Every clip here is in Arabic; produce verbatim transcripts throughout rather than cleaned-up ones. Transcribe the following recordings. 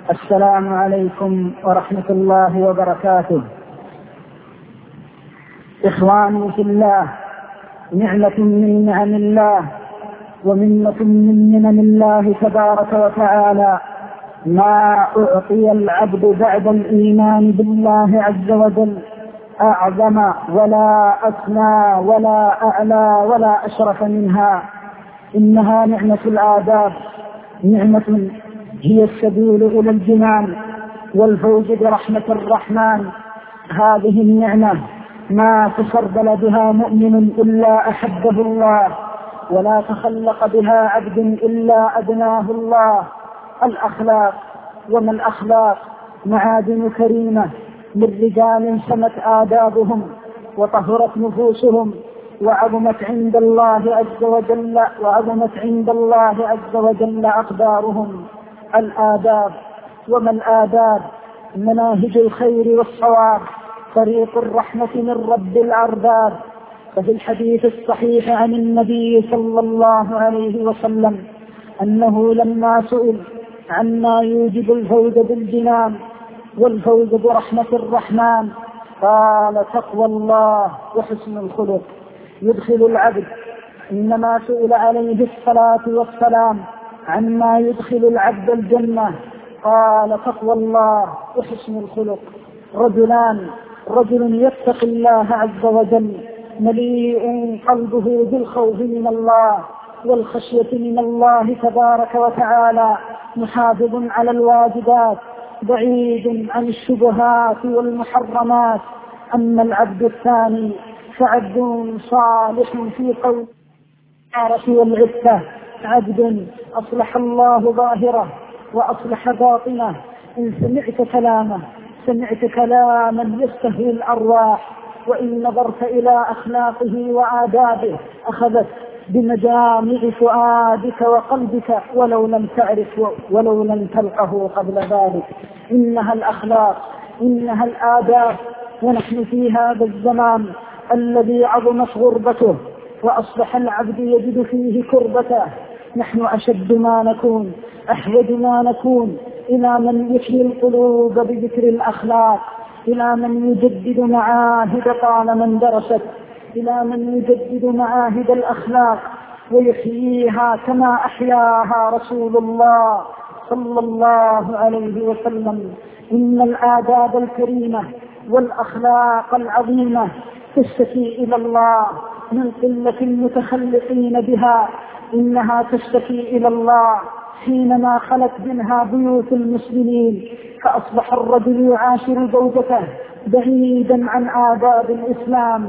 السلام عليكم ورحمة الله وبركاته. إخواني في الله، نعمة من نعم الله ومنة من منن الله تبارك وتعالى ما أعطي العبد بعد الإيمان بالله عز وجل أعظم ولا أثنى ولا أعلى ولا أشرف منها. إنها نعمة الآداب، نعمة هي السبيل إلى الجنان والفوز برحمة الرحمن. هذه النعمة ما تفضل بها مؤمن إلا أحبه الله، ولا تخلق بها عبد إلا أدناه الله. الأخلاق، وما الأخلاق؟ معادن كريمة للرجال سمت آدابهم وطهرت نفوسهم وعظمت عند الله عز وجل وعظمت عند الله عز وجل أقدارهم. الآداب، وما الآداب؟ مناهج الخير والصواب، طريق الرحمة من رب الأرباب. ففي الحديث الصحيح عن النبي صلى الله عليه وسلم أنه لما سئل عما يوجب الفوز بالجنان والفوز برحمة الرحمن قال: تقوى الله وحسن الخلق. يدخل العبد، إنما سئل عليه الصلاة والسلام عما يدخل العبد الجنة قال: تقوى الله وحسن الخلق. رجلان: رجل يتقي الله عز وجل مليء قلبه بالخوف من الله والخشية من الله تبارك وتعالى، محافظ على الواجبات، بعيد عن الشبهات والمحرمات. أما العبد الثاني فعبد صالح في قول والعفة، عبد أصلح الله ظاهره وأصلح باطنه. إن سمعت كلامه سمعت كلاما يستهوي الأرواح، وإن نظرت إلى أخلاقه وآدابه أخذت بمجامع فؤادك وقلبك ولو لم تعرف ولو لم تلقه قبل ذلك. إنها الأخلاق، إنها الآداب. ونحن في هذا الزمان الذي عظمت غربته وأصبح العبد يجد فيه كربته، نحن أشد ما نكون، أحوج ما نكون إلى من يحيي القلوب بذكر الأخلاق، إلى من يجدد معاهد طال من درست، إلى من يجدد معاهد الأخلاق ويحييها كما أحياها رسول الله صلى الله عليه وسلم. إن الآداب الكريمة والأخلاق العظيمة تشتكي إلى الله من قلة المتخلقين بها. إنها تشتكي إلى الله حينما خلت منها بيوت المسلمين، فأصبح الرجل يعاشر زوجته بعيدا عن آداب الإسلام،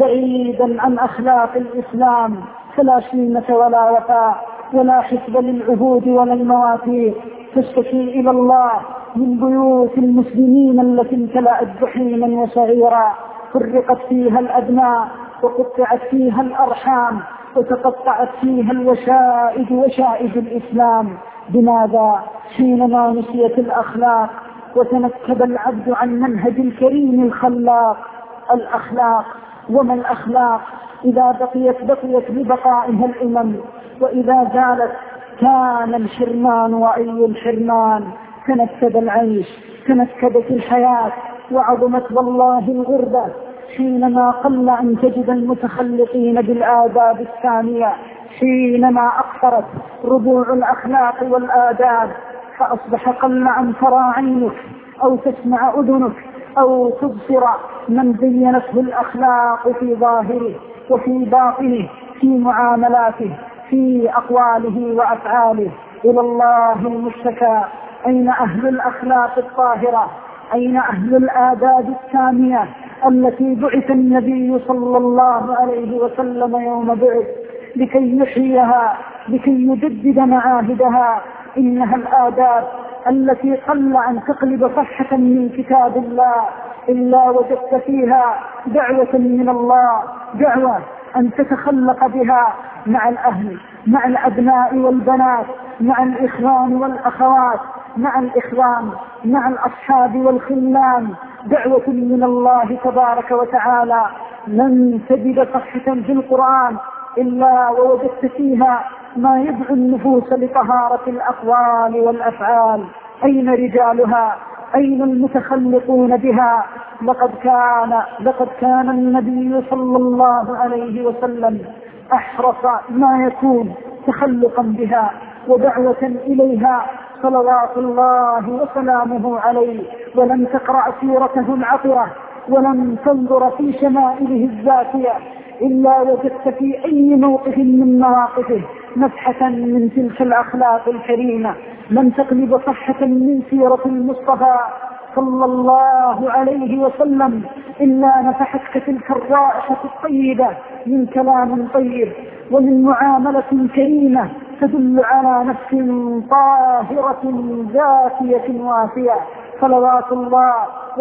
بعيدا عن أخلاق الإسلام، فلا شيمة ولا وفاء ولا حفظ للعهود ولا المواثيق. تشتكي إلى الله من بيوت المسلمين التي امتلأت جحيما وسعيرا، فرقت فيها الأبناء وقطعت فيها الأرحام وتقطعت فيها الوشائج وشائج الإسلام. بماذا؟ حينما نسيت الأخلاق وتنكب العبد عن منهج الكريم الخلاق. الأخلاق، وما الأخلاق؟ إذا بقيت بقيت ببقائها الأمم، وإذا زالت كان الحرمان وأي الحرمان. تنكب العيش، تنكبت الحياة، وعظمت والله الغربة حينما قل أن تجد المتخلقين بالآداب الثانية، حينما أقصرت ربوع الأخلاق والآداب، فأصبح قل أن ترى عينك أو تسمع أذنك أو تبصر من زينته الأخلاق في ظاهره وفي باطنه، في معاملاته، في أقواله وأفعاله. إلى الله المشتكى. أين أهل الأخلاق الطاهرة؟ أين أهل الآداب السامية التي بعث النبي صلى الله عليه وسلم يوم بعث لكي يحييها، لكي يجدد معاهدها؟ إنها الآداب التي قل أن تقلب صفحة من كتاب الله إلا وجدت فيها دعوة من الله، دعوة أن تتخلق بها مع الأهل، مع الأبناء والبنات، مع الإخوان والأخوات، مع الإخوان، مع الأصحاب والخلان. دعوة من الله تبارك وتعالى. لن تجد صفحة في القرآن إلا ووجدت فيها ما يدعو النفوس لطهارة الأقوال والأفعال. أين رجالها؟ أين المتخلقون بها؟ لقد كان لقد كان النبي صلى الله عليه وسلم أحرص ما يكون تخلقا بها ودعوة إليها صلوات الله وسلامه عليه. ولم تقرأ سيرته العطرة ولم تنظر في شمائله الزاكية إلا وجدت في أي موقف من مواقفه نفحة من تلك الأخلاق الكريمة. لم تقلب صحة من سيرة المصطفى صلى الله عليه وسلم إلا نفحتك تلك الرائحة الطيبة من كلام طيب ومن معاملة كريمة تدل على نفس طاهرة ذاتية وافية، صلوات الله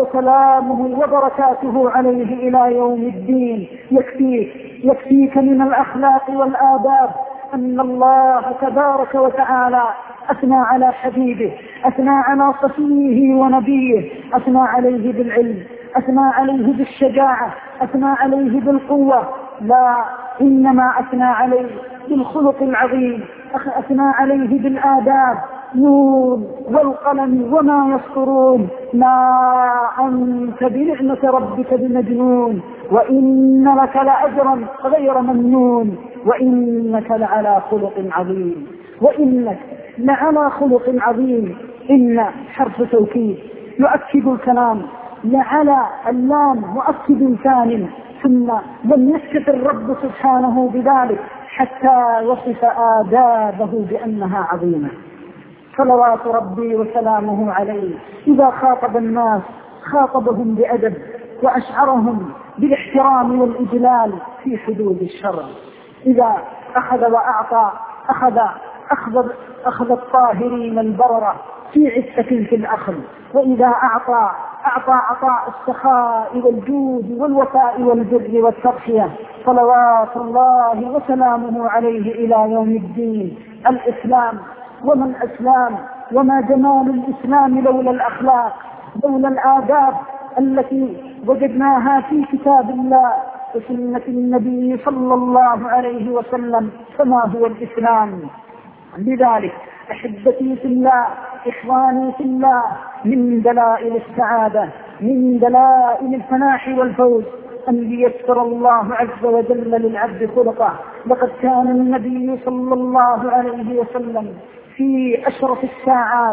وسلامه وبركاته عليه إلى يوم الدين. يكفيك يكفيك من الأخلاق والآداب أن الله تبارك وتعالى أثنى على حبيبه، أثنى على صفيه ونبيه، أثنى عليه بالعلم، أثنى عليه بالشجاعة، أثنى عليه بالقوة، لا إنما أثنى عليه بالخلق العظيم، أثنى عليه بالآداب. نون والقلم وما يسطرون، ما أنت بنعمة ربك بمجنون، وإن لك لأجرا غير ممنون، وإنك لعلى خلق عظيم، وإنك لعلى خلق عظيم. إن حرف توكيد يؤكد الكلام، لعلى اللام مؤكد ثان، ثم لم يسكت الرب سبحانه بذلك حتى وصف آدابه بأنها عظيمة، صلوات ربي وسلامه عليه. إذا خاطب الناس خاطبهم بأدب وأشعرهم بالاحترام والإجلال في حدود الشرع. إذا أخذ وأعطى أخذ أخذ, أخذ الطاهرين البررة في عفة في الأخذ، وإذا أعطى أعطى عطاء السخاء والجود والوفاء والبر والتضحية، صلوات الله وسلامه عليه إلى يوم الدين. الإسلام وما الإسلام وما جمال الإسلام لولا الأخلاق، لولا الآداب التي وجدناها في كتاب الله وسنة النبي صلى الله عليه وسلم، فما هو الإسلام؟ لذلك أحبتي في الله، إخواني في الله، من دلائل السعادة، من دلائل الفلاح والفوز أن ييسر الله عز وجل للعبد خلقه. لقد كان النبي صلى الله عليه وسلم في أشرف الساعات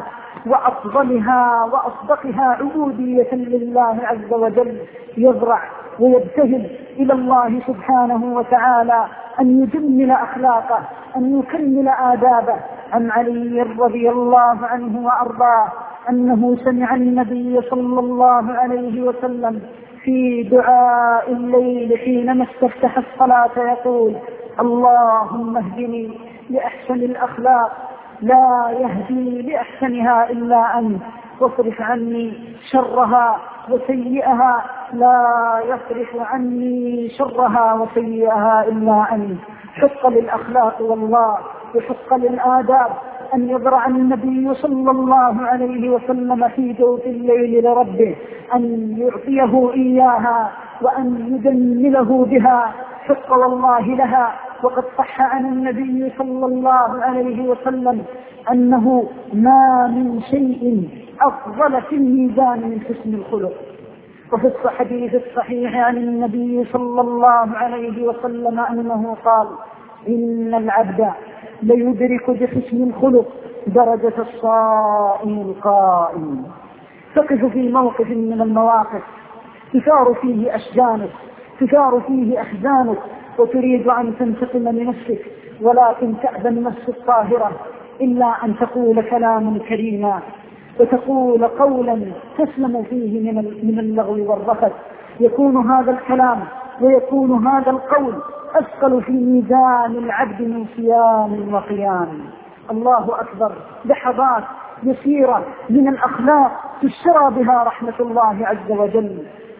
وأفضلها وأصدقها عبودية لله عز وجل يزرع ويبتهل إلى الله سبحانه وتعالى أن يجمل أخلاقه، أن يكمل آدابه. عن علي رضي الله عنه وأرضاه أنه سمع النبي صلى الله عليه وسلم في دعاء الليل حينما استفتح الصلاة يقول: اللهم اهدني لأحسن الأخلاق لا يهدي لأحسنها إلا أنت، واصرف عني شرها وسيئها لا يصرف عني شرها وسيئها إلا أنت. حق للأخلاق والله وحق للآداب أن يضرع النبي صلى الله عليه وسلم في جوف الليل لربه أن يعطيه إياها وأن يدمله بها، حق والله لها. وقد صح عن النبي صلى الله عليه وسلم أنه ما من شيء أفضل في الميزان من حسن الخلق. وفي الحديث الصحيح عن النبي صلى الله عليه وسلم أنه قال: إن العبد ليدرك بحسن الخلق درجة الصائم القائم. تقف في موقف من المواقف تثار فيه أشجانك، تثار فيه أحزانك، وتريد أن تنتقم لنفسك، ولكن تأبى النفس الطاهرة إلا أن تقول كلاما كريما، وتقول قولا تسلم فيه من من اللغو والرفث. يكون هذا الكلام ويكون هذا القول أثقل في ميزان العبد من صيام وقيام. الله أكبر، لحظات يسيرة من الأخلاق تشترى بها رحمة الله عز وجل.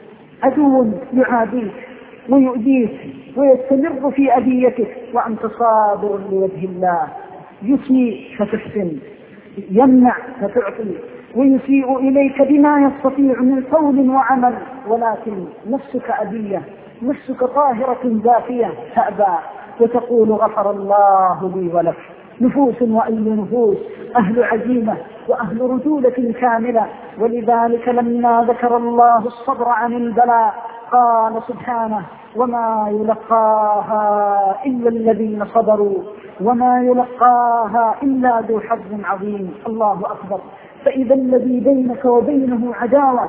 عدو يعاديك ويؤذيك ويستمر في أذيتك وأنت صابر لوجه الله، يسيء فتحسن، يمنع فتعطي، ويسيء إليك بما يستطيع من قول وعمل، ولكن نفسك أذية، نفسك طاهرة زاكية تأبى وتقول: غفر الله لي ولك. نفوس وأي نفوس، أهل عزيمة وأهل رجولة كاملة. ولذلك لما ذكر الله الصبر عن البلاء قال سبحانه: وما يلقاها إلا الذين صبروا وما يلقاها إلا ذو حظ عظيم. الله أكبر. فإذا الذي بينك وبينه عداوة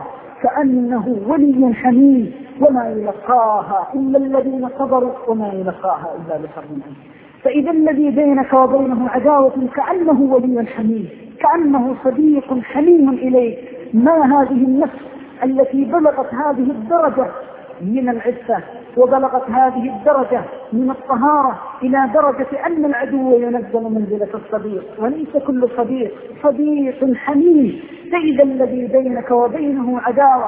كأنه ولي حميم، وما يلقاها إلا الذين صبروا وما يلقاها إلا ذو حظ عظيم. فإذا الذي بينك وبينه عداوة كأنه ولي حميم، كأنه صديق حميم إليك. ما هذه النفس التي بلغت هذه الدرجة من العفة وبلغت هذه الدرجة من الطهارة إلى درجة أن العدو ينزل منزلة الصديق، وليس كل صديق، صديق حميم. فإذا الذي بينك وبينه عداوة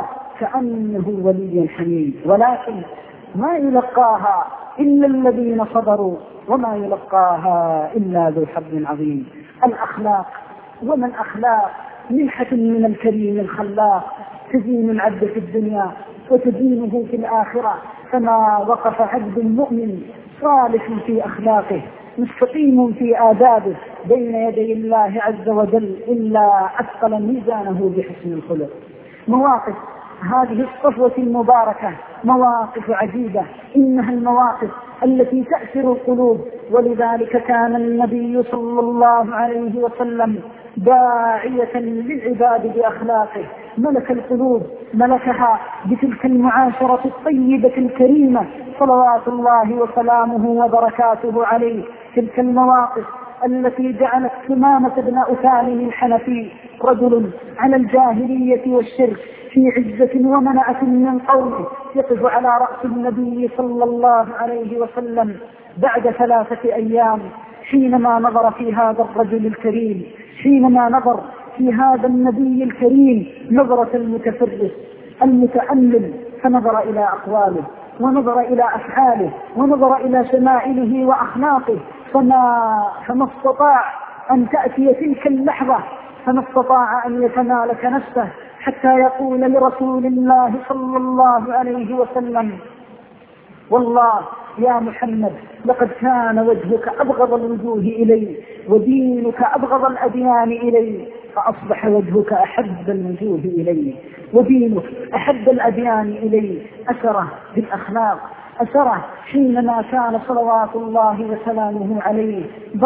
كأنه ولي حميم، ولكن ما يلقاها إلا الذين صبروا وما يلقاها إلا ذو حظ عظيم. الأخلاق، ومن أخلاق منحة من الكريم الخلاق تزين العبد في الدنيا وتدينه في الآخرة. فما وقف عبد مؤمن صالح في أخلاقه مستقيم في آدابه بين يدي الله عز وجل إلا أثقل ميزانه بحسن الخلق. مواقف هذه الصفوة المباركة مواقف عجيبة، إنها المواقف التي تأثر القلوب. ولذلك كان النبي صلى الله عليه وسلم داعية للعباد بأخلاقه، ملك القلوب، ملكها بتلك المعاشرة الطيبة الكريمة صلوات الله وسلامه وبركاته عليه. تلك المواقف التي جعلت ثمامة بن أثال الحنفي رجل على الجاهلية والشرك في عزة ومنعة من قومه يقف على رأس النبي صلى الله عليه وسلم بعد ثلاثة أيام، حينما نظر في هذا الرجل الكريم، حينما نظر في هذا النبي الكريم نظرة المتفرس المتأمل، فنظر إلى أقواله ونظر إلى أفعاله ونظر إلى شمائله وأخلاقه، فما, فما استطاع أن تأتي تلك اللحظة، فما استطاع أن يتمالك نفسه حتى يقول لرسول الله صلى الله عليه وسلم: والله يا محمد لقد كان وجهك أبغض الوجوه إلي ودينك أبغض الأديان إلي، فأصبح وجهك أحب الوجوه إلي ودينك أحب الأديان إلي. أثره بالأخلاق، أثره حينما كان صلوات الله وسلامه عليه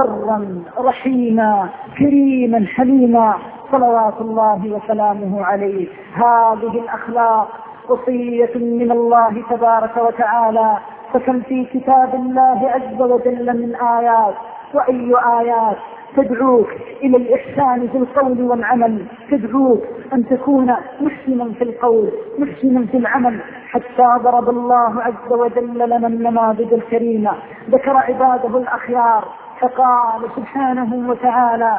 برا رحيما كريما حليما صلوات الله وسلامه عليه. هذه الأخلاق وصية من الله تبارك وتعالى، فكم في كتاب الله عز وجل من آيات، وأي آيات تدعوك إلى الإحسان في القول والعمل، تدعوك أن تكون محسنا في القول محسنا في العمل. حتى ضرب الله عز وجل لنا النماذج الكريمة، ذكر عباده الأخيار فقال سبحانه وتعالى: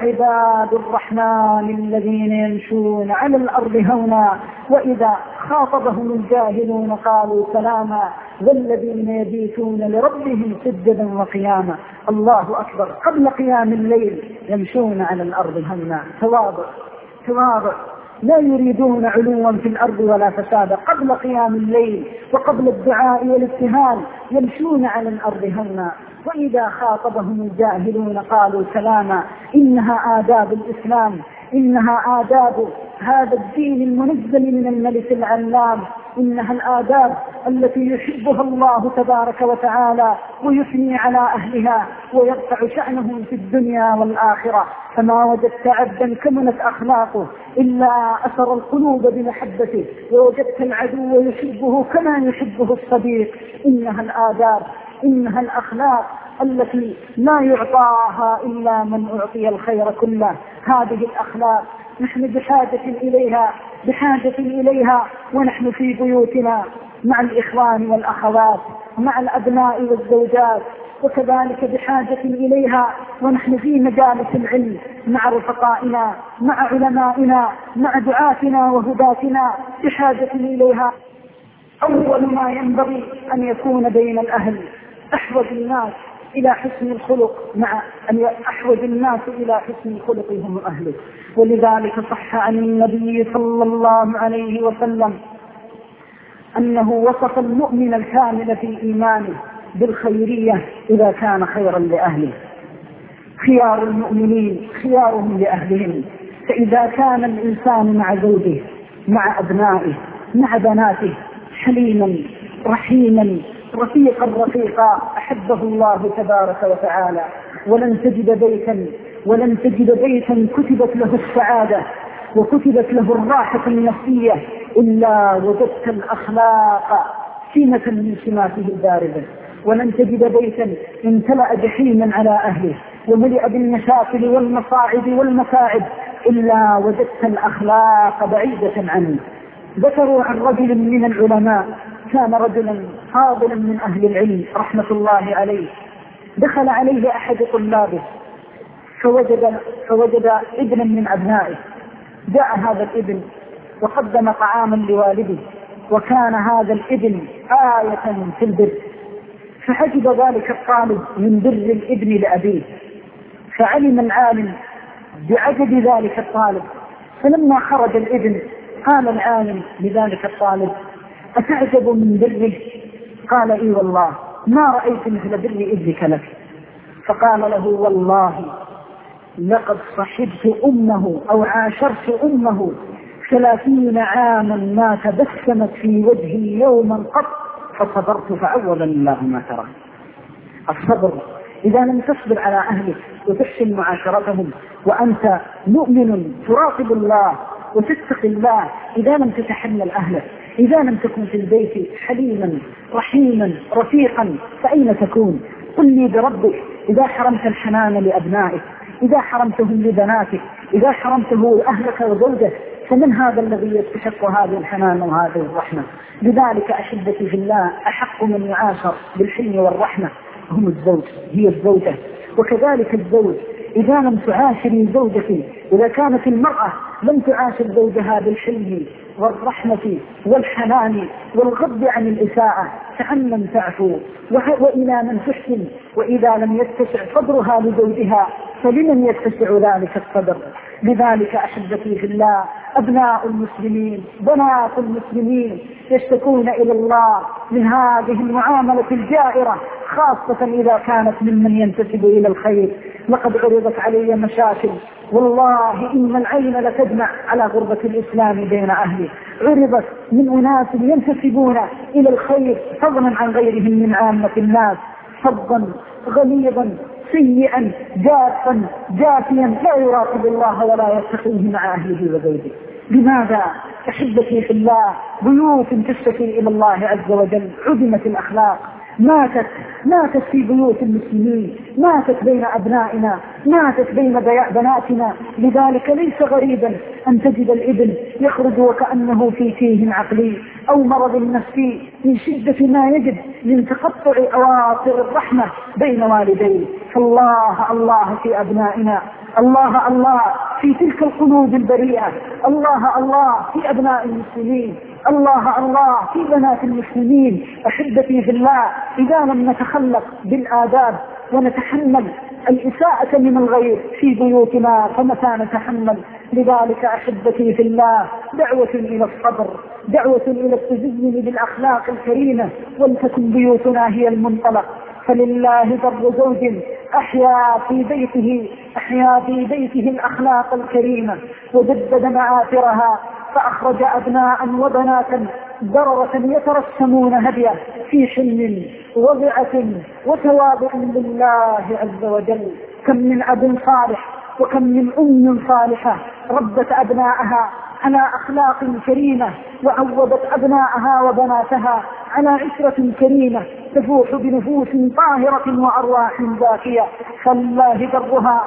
وعباد الرحمن الذين يمشون على الأرض هونا وإذا خاطبهم الجاهلون قالوا سلاما والذين يبيتون لربهم سجدا وقياما. الله أكبر. قبل قيام الليل يمشون على الأرض هونا، تواضع تواضع، لا يريدون علوا في الأرض ولا فسادا. قبل قيام الليل وقبل الدعاء والابتهال يمشون على الأرض هونا وإذا خاطبهم الجاهلون قالوا سلاما. إنها آداب الإسلام، إنها آداب هذا الدين المنزل من الملك العلام، إنها الآداب التي يحبها الله تبارك وتعالى ويثني على أهلها ويرفع شأنهم في الدنيا والآخرة. فما وجدت عبدا كملت أخلاقه إلا أثر القلوب بمحبته، ووجدت العدو يحبه كما يحبه الصديق. إنها الآداب، إنها الأخلاق التي لا يعطاها إلا من أعطي الخير كله. هذه الأخلاق نحن بحاجة إليها بحاجة إليها ونحن في بيوتنا مع الإخوان والأخوات، مع الأبناء والزوجات، وكذلك بحاجة إليها ونحن في مجالس العلم مع رفقائنا، مع علمائنا، مع دعاتنا وهداتنا، بحاجة إليها. أول ما ينبغي أن يكون بين الأهل أحوج الناس إلى حسن الخلق، مع أن أحوج الناس إلى حسن الخلق هم أهله. ولذلك صح عن النبي صلى الله عليه وسلم أنه وصف المؤمن الكامل في إيمانه بالخيرية إذا كان خيرا لأهله. خيار المؤمنين خيارهم لأهلهم، فإذا كان الإنسان مع زوجه مع أبنائه مع بناته حليما رحيما رفيقا رفيقا أحبه الله تبارك وتعالى. ولن تجد بيتا ولن تجد بيتا كتبت له السعادة وكتبت له الراحة النفسية إلا وجدت الأخلاق سمة من سماته البارزة. ولن تجد بيتا امتلأ جحيما على أهله وملئ بالمشاكل والمصاعب والمتاعب إلا وجدت الأخلاق بعيدة عنه. ذكروا عن رجل من العلماء كان رجلا فاضلا من أهل العلم رحمة الله عليه، دخل عليه أحد طلابه فوجد, فوجد ابنا من أبنائه. جاء هذا الابن وقدم طعاما لوالده، وكان هذا الابن آية في البر، فحجب ذلك الطالب من بر الابن لأبيه، فعلم العالم بعجب ذلك الطالب. فلما خرج الابن قال العالم لذلك الطالب: أتعجب من بره؟ قال: إي والله ما رأيت مثل بر ابنك لك. فقال له: والله لقد صحبت أمه أو عاشرت أمه ثلاثين عاما ما تبسمت في وجهي يوما قط فصبرت فعوضا الله ما ترى. الصبر إذا لم تصبر على أهلك وتحسن معاشرتهم وأنت مؤمن تراقب الله وتتقي الله، إذا لم تتحمل أهلك، إذا لم تكن في البيت حليما رحيما رفيقا، فأين تكون؟ قل لي بربك إذا حرمت الحنان لأبنائك، إذا حرمتهم لبناتك، إذا حرمته أهلك وزوجك، فمن هذا الذي يستحق هذه الحنان وهذه الرحمة؟ لذلك أحبتي في الله أحق من يعاشر بالحلم والرحمة هم الزوج، هي الزوجة. وكذلك الزوج إذا لم تعاشري زوجك، إذا كانت المرأة لم تعاشر زوجها بالحلم والرحمة والحنان والغض عن الإساءة فعن من تعفو وإلى من تحسن. وإذا لم يتسع صدرها لزوجها فلمن يتسع ذلك الصدر؟ لذلك أحبتي في الله أبناء المسلمين بنات المسلمين يشتكون إلى الله من هذه المعاملة الجائرة، خاصة إذا كانت ممن ينتسب إلى الخير. لقد عرضت علي مشاكل والله إن العين لتدمع على غربة الإسلام بين أهله، عرضت من أناس ينتسبون إلى الخير فضلا عن غيرهم من عامة الناس، فضا غليظا سيئا جافا جافيا لا يراقب الله ولا يتقيه مع أهله وزوجه. لماذا؟ أحبتي في الله بيوت تشتكي إلى الله عز وجل عدمت الأخلاق، ماتت ماتت في بيوت المسلمين، ماتت بين أبنائنا، ماتت بين بناتنا. لذلك ليس غريبا أن تجد الابن يخرج وكأنه في تيه عقلي أو مرض نفسي من شدة ما يجد من تقطع أواصر الرحمة بين والديه. فالله الله في أبنائنا، الله الله في تلك القلوب البريئة، الله الله في أبناء المسلمين، الله الله في بنات المسلمين. أحبتي في الله إذا لم نتخلق بالآداب ونتحمل الإساءة من الغير في بيوتنا فمتى نتحمل؟ لذلك أحبتي في الله دعوة إلى الصبر، دعوة إلى التزين بالأخلاق الكريمة، ولتكن بيوتنا هي المنطلق. فلله در زوج أحيا في بيته أحيا في بيته الأخلاق الكريمة وجدد معاثرها، فأخرج أبناء وبناتا ضررة يترسمون هديه في حلم وضعة وتواضع لله عز وجل. كم من أب صالح وكم من أم صالحة ربت أبناءها على أخلاق كريمة وعوضت أبناءها وبناتها على عشرة كريمة تفوح بنفوس طاهرة وأرواح زاكية. فالله درها،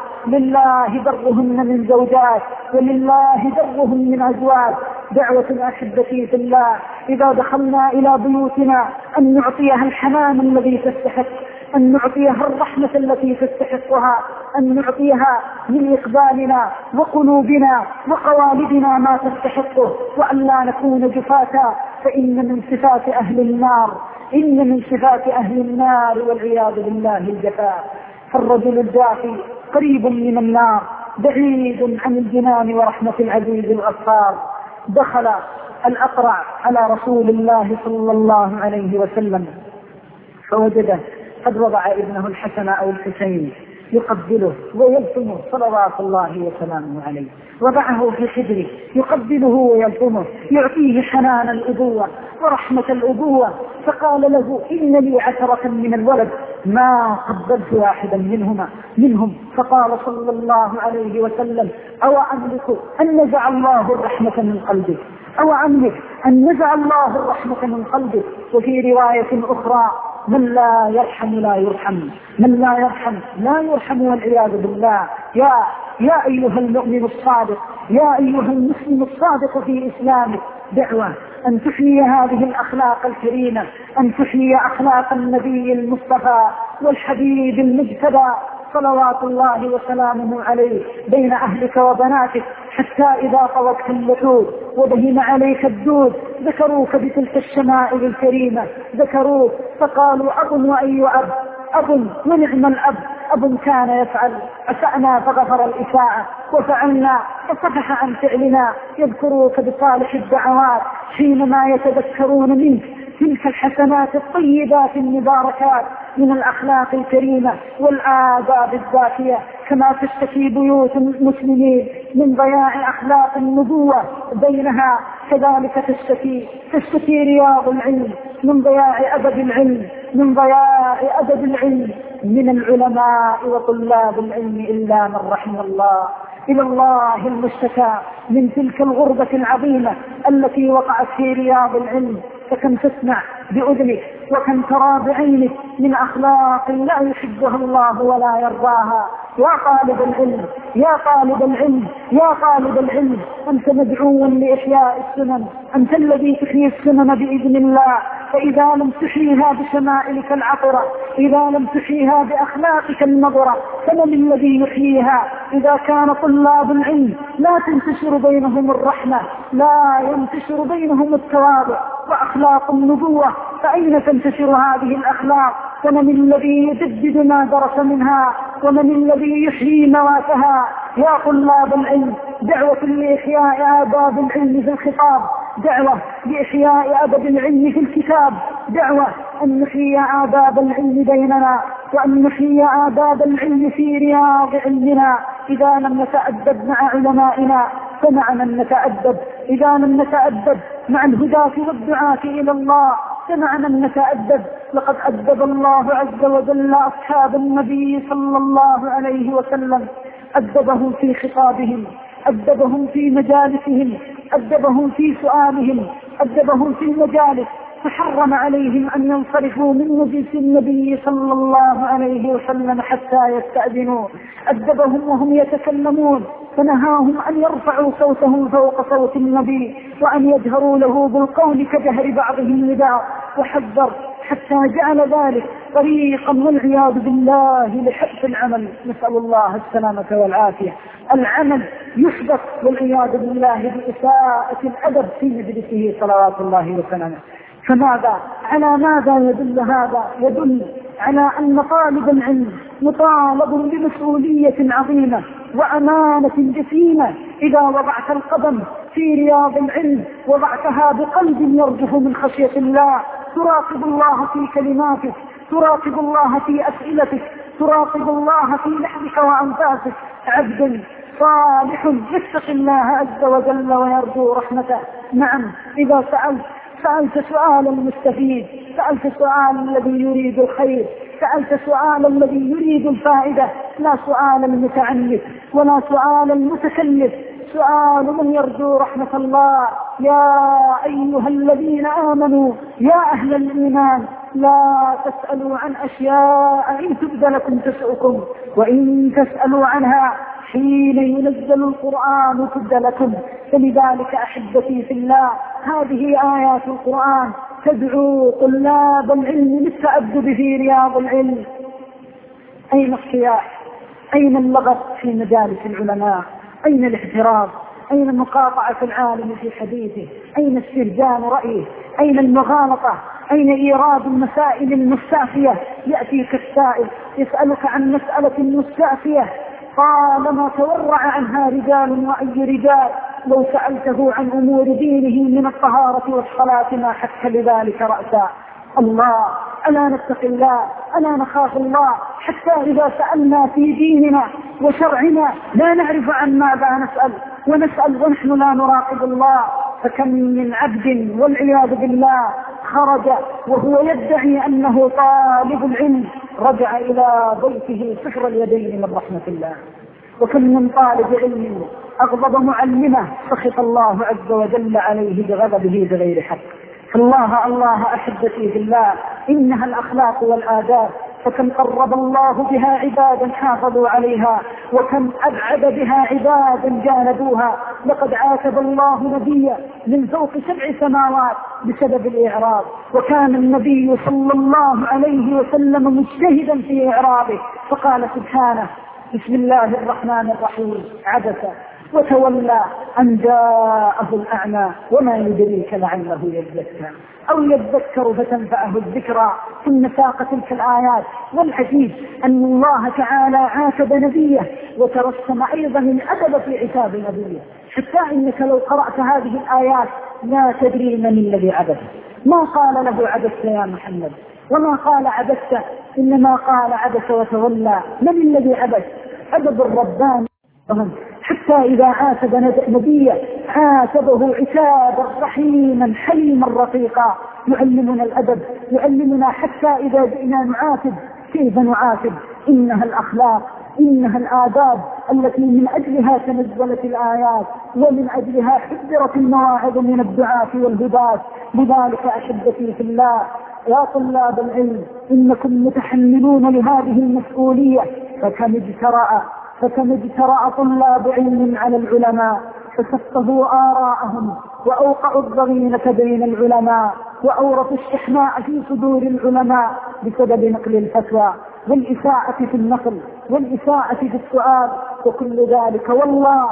لله درهن من زوجات ولله درهم من أزواج. دعوة أحبتي في الله إذا دخلنا إلى بيوتنا أن نعطيها الحنان الذي تستحق، أن نعطيها الرحمة التي تستحقها، أن نعطيها من إقبالنا وقلوبنا وقوالبنا ما تستحقه، وأن لا نكون جفاتا، فإن من صفات أهل النار إن من صفات أهل النار والعياذ بالله الجفاء. فالرجل الجافي قريب من النار بعيد عن الجنان ورحمة العزيز الغفار. دخل الأقرع على رسول الله صلى الله عليه وسلم فوجده قد وضع ابنه الحسن أو الحسين يقبله ويلطمه صلوات الله وسلامه عليه، وضعه في حجره يقبله ويلطمه، يعطيه حنان الأبوة ورحمة الأبوة. فقال له: إن لي عشرة من الولد ما قبلت واحدا منهما منهم. فقال صلى الله عليه وسلم: أو أملك أن نزع الله الرحمة من قلبك، أو أملك أن نزع الله الرحمة من قلبك. وفي رواية أخرى: من لا يرحم لا يرحم، من لا يرحم لا يرحم، والعياذ بالله. يا يا أيها المؤمن الصادق، يا أيها المسلم الصادق في إسلامك، دعوة أن تحيي هذه الأخلاق الكريمة، أن تحيي أخلاق النبي المصطفى والحبيب المجتبى صلوات الله وسلامه عليه بين أهلك وبناتك، حتى إذا طوت اللحود وبهم عليك الدود ذكروك بتلك الشمائل الكريمة، ذكروك فقالوا: أب وأي أب، أب ونعم الأب، أب كان يفعل أسأنا فغفر الإساءة، وفعلنا فصفح عن فعلنا. يذكروك بصالح الدعوات حينما يتذكرون منك تلك الحسنات الطيبات المباركات من الأخلاق الكريمة والآداب الزاكية، كما تشتكي بيوت المسلمين من ضياع أخلاق النبوة بينها، كذلك تشتكي تشتكي رياض العلم من ضياع أدب العلم، من ضياع أدب العلم من العلماء وطلاب العلم إلا من رحم الله. إلى الله المشتكى من تلك الغربة العظيمة التي وقعت في رياض العلم. فكم تسمع بأذنك وكم ترى بعينك من أخلاق لا يحبها الله ولا يرضاها. يا طالب العلم، يا طالب العلم، يا طالب العلم، أنت مدعو لإحياء السنن، أنت الذي تحيي السنن بإذن الله. فإذا لم تحييها بشمائلك العطرة، إذا لم تحييها بأخلاقك النظرة، فمن الذي يحييها؟ إذا كان طلاب العلم لا تنتشر بينهم الرحمة، لا ينتشر بينهم التواضع وأخلاق النبوة، فأين تنتشر هذه الأخلاق؟ ومن الذي يجدد ما درس منها؟ ومن الذي يحيي مواتها؟ يا طلاب العلم، دعوة لإحياء آداب العلم في الخطاب، دعوة لإحياء أدب العلم في الكتاب، دعوة أن نحيي آداب العلم بيننا، وأن نحيي آداب العلم في رياض علمنا. إذا لم نتأدب مع علمائنا فمع من نتأدب؟ إذا لم نتأدب مع الهداة والدعاة إلى الله فمع من نتأدب؟ لقد أدب الله عز وجل أصحاب النبي صلى الله عليه وسلم، أدبهم في خطابهم، أدبهم في مجالسهم، أدبهم في سؤالهم، أدبهم في المجالس، فحرم عليهم أن ينصرفوا من مجلس النبي صلى الله عليه وسلم حتى يستأذنوا. أدبهم وهم يتكلمون، فنهاهم أن يرفعوا صوتهم فوق صوت النبي وأن يجهروا له بالقول كجهر بعضهم لبعض، وحذر حتى جعل ذلك طريقا والعياذ بالله لحبس العمل. نسأل الله السلامة والعافية. العمل يحبط والعياذ بالله بإساءة الأدب في مجلسه صلوات الله وسلامه. فماذا على ماذا يدل هذا؟ يدل على أن طالب العلم مطالب بمسؤولية عظيمة وأمانة جسيمة. إذا وضعت القدم في رياض العلم وضعتها بقلب يرجف من خشية الله، تراقب الله في كلماتك، تراقب الله في أسئلتك، تراقب الله في لحظك وأنفاسك. عبد صالح يتقي الله عز وجل ويرجو رحمته. نعم، إذا سألت سألت سؤال المستفيد، سألت سؤال الذي يريد الخير، سألت سؤال الذي يريد الفائدة، لا سؤال المتعنت ولا سؤال المتكلف، سؤال من يرجو رحمة الله. يا أيها الذين آمنوا، يا أهل الإيمان، لا تسألوا عن أشياء إن تبد لكم تسؤكم، وإن تسألوا عنها حين ينزل القرآن تبد لكم. فلذلك أحبتي في الله، هذه آيات القرآن تدعو طلاب العلم للتأدب في رياض العلم. أين الصياح؟ أين اللغط في مجالس العلماء؟ أين الاحتراز؟ أين مقاطعة العالم في حديثه؟ أين استرجام رأيه؟ أين المغالطة؟ أين إيراد المسائل المستعفية؟ يأتيك السائل يسألك عن مسألة مستعفية طالما تورع عنها رجال وأي رجال، لو سألته عن أمور دينه من الطهارة والصلاة ما حك لذلك رأسا. الله ألا نتقي الله، ألا نخاف الله، حتى إذا سألنا في ديننا وشرعنا لا نعرف عن ماذا نسأل، ونسأل ونحن لا نراقب الله. فكم من عبد والعياذ بالله خرج وهو يدعي أنه طالب العلم رجع إلى بيته صفر اليدين من رحمة الله. وكم من طالب علم أغضب معلمه سخط الله عز وجل عليه بغضبه بغير حق. فالله الله أحبتي بالله إنها الأخلاق والآداب، فكم قرب الله بها عبادا حافظوا عليها، وكم أبعد بها عبادا جانبوها. لقد عاتب الله نبيا من فوق سبع سماوات بسبب الإعراض، وكان النبي صلى الله عليه وسلم مجتهدا في إعراضه، فقال سبحانه: بسم الله الرحمن الرحيم، عبس وتولى أن جاءه الأعمى وما يدريك لعله يزكى أو يذكر فتنفعه الذكرى. ثم ساق تلك الآيات. والعجيب أن الله تعالى عاتب نبيه وترسم أيضا الأدب في عتاب نبيه، حتى إنك لو قرأت هذه الآيات لا تدري من الذي عبس. ما قال له عبست يا محمد، وما قال عبست، إنما قال عبس وتولى. من الذي عبس؟ أدب الرباني. حتى إذا عاتب نبيه عاتبه عتابا رحيما حليما رقيقا، يعلمنا الأدب، يعلمنا حتى إذا جئنا نعاتب كيف نعاتب. إنها الأخلاق، إنها الآداب التي من أجلها تنزلت الآيات، ومن أجلها حذرت المواعظ من الدعاة والهداة. لذلك أحبتي في الله يا طلاب العلم، إنكم متحملون لهذه المسؤولية. فكم اجترأ فكم اجترأ طلاب علم على العلماء فسفهوا آراءهم، وأوقعوا الضغينة بين العلماء، وأورثوا الشحناء في صدور العلماء بسبب نقل الفتوى والإساءة في النقل والإساءة في السؤال. وكل ذلك والله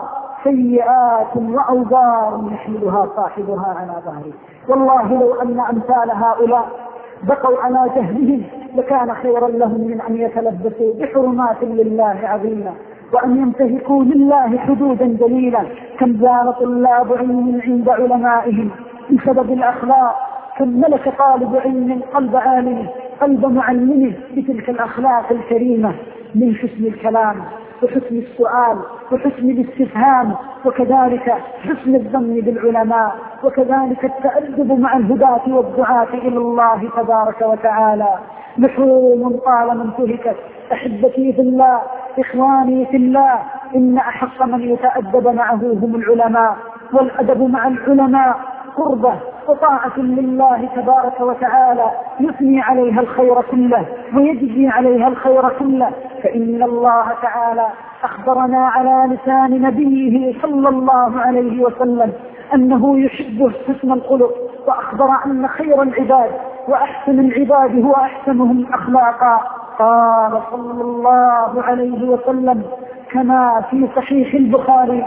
سيئات وأوزار يحملها صاحبها على ظهره. والله لو أن أمثال هؤلاء بقوا على جهلهم لكان خيرا لهم من أن يتلبسوا بحرمات لله عظيمة، وأن ينتهكوا لله حدودا جليلة. كم زال طلاب علم عند علمائهم بسبب الأخلاق، كم ملك طالب علم قلب عالمه قلب معلمه بتلك الأخلاق الكريمة من حسن الكلام وحسن السؤال وحسن الاستفهام، وكذلك حسن الظن بالعلماء، وكذلك التأدب مع الهداة والدعاة إلى الله تبارك وتعالى. لحوم طالما انتهكت. أحبتي في الله، إخواني في الله، إن أحق من يتأدب معه هم العلماء، والأدب مع العلماء قربة وطاعة لله تبارك وتعالى، يثني عليها الخير كله ويجزي عليها الخير كله. فإن الله تعالى أخبرنا على لسان نبيه صلى الله عليه وسلم أنه يحب حسن الخلق، وأخبر أن خير العباد وأحسن العباد هو أحسنهم أخلاقا. قال صلى الله عليه وسلم كما في صحيح البخاري: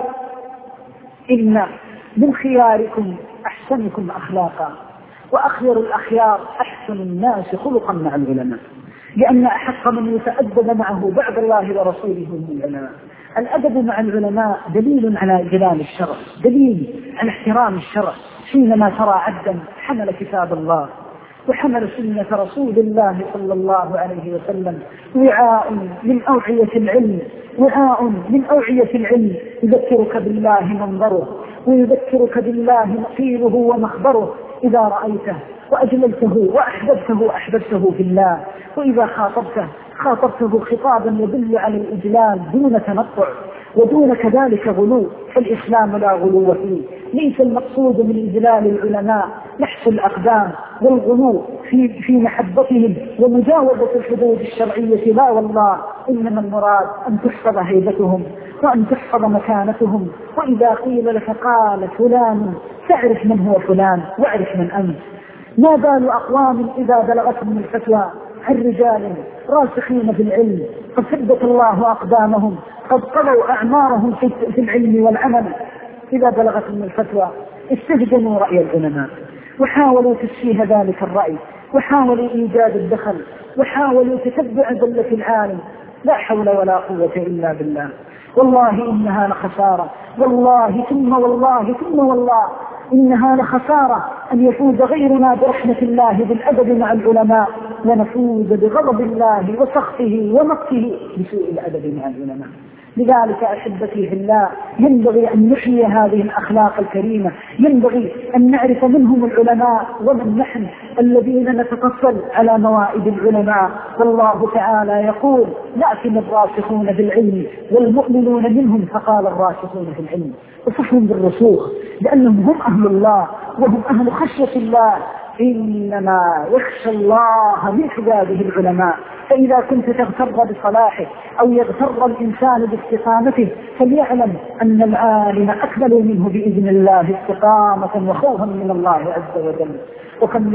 إن من خياركم أحسنكم أخلاقا، وأخير الأخيار أحسن الناس خلقا مع العلماء. لأن أحق من يتأدب معه بعد الله ورسوله من العلماء. الأدب مع العلماء دليل على جلال الشرع، دليل على احترام الشرع. حينما ترى عبدا حمل كتاب الله وحمل سنة رسول الله صلى الله عليه وسلم، وعاء من أوعية العلم، وعاء من أوعية العلم، يذكرك بالله منظره، ويذكرك بالله مقيله ومخبره. إذا رأيته وأجللته وأحببته أحببته في الله، وإذا خاطبته خاطبته خطابا يدل على الإجلال دون تنطع ودون كذلك غلو. فالإسلام لا غلو فيه. ليس المقصود من إجلال العلماء نحس الأقدام والغلو في, في محبتهم ومجاوزة الحدود الشرعية، لا والله، إنما المراد أن تحفظ هيبتهم وأن تحفظ مكانتهم. وإذا قيل لك قال فلان تعرف من هو فلان واعرف من أنت. ما بال أقوام إذا بلغتهم الفتوى عن رجال راسخين في العلم قد ثبت الله أقدامهم، قد قضوا أعمارهم في العلم والعمل، إذا بلغتهم الفتوى استخدموا رأي العلماء وحاولوا تسفيه ذلك الرأي، وحاولوا إيجاد الدخل، وحاولوا تتبع ذلة العالم. لا حول ولا قوة إلا بالله. والله إنها لخسارة، والله ثم والله ثم والله إنها لخسارة أن يفوز غيرنا برحمة الله بالأدب مع العلماء. ونفوز بغضب الله وسخطه ومقته بسوء الأدب مع العلماء. لذلك أحبتي في الله ينبغي أن نحيي هذه الأخلاق الكريمة، ينبغي أن نعرف منهم العلماء ومن نحن الذين نتفصل على موائد العلماء. والله تعالى يقول: لكن الراسخون بالعلم والمؤمنون منهم. فقال الراسخون في العلم وصفهم بالرسوخ لأنهم هم أهل الله وهم أهل خشية الله. إنما يخشى الله من عباده العلماء. فإذا كنت تغتر بصلاحه أو يغتر الإنسان باستقامته فليعلم أن العالم أكمل منه بإذن الله استقامة وخوفا من الله عز وجل. وكم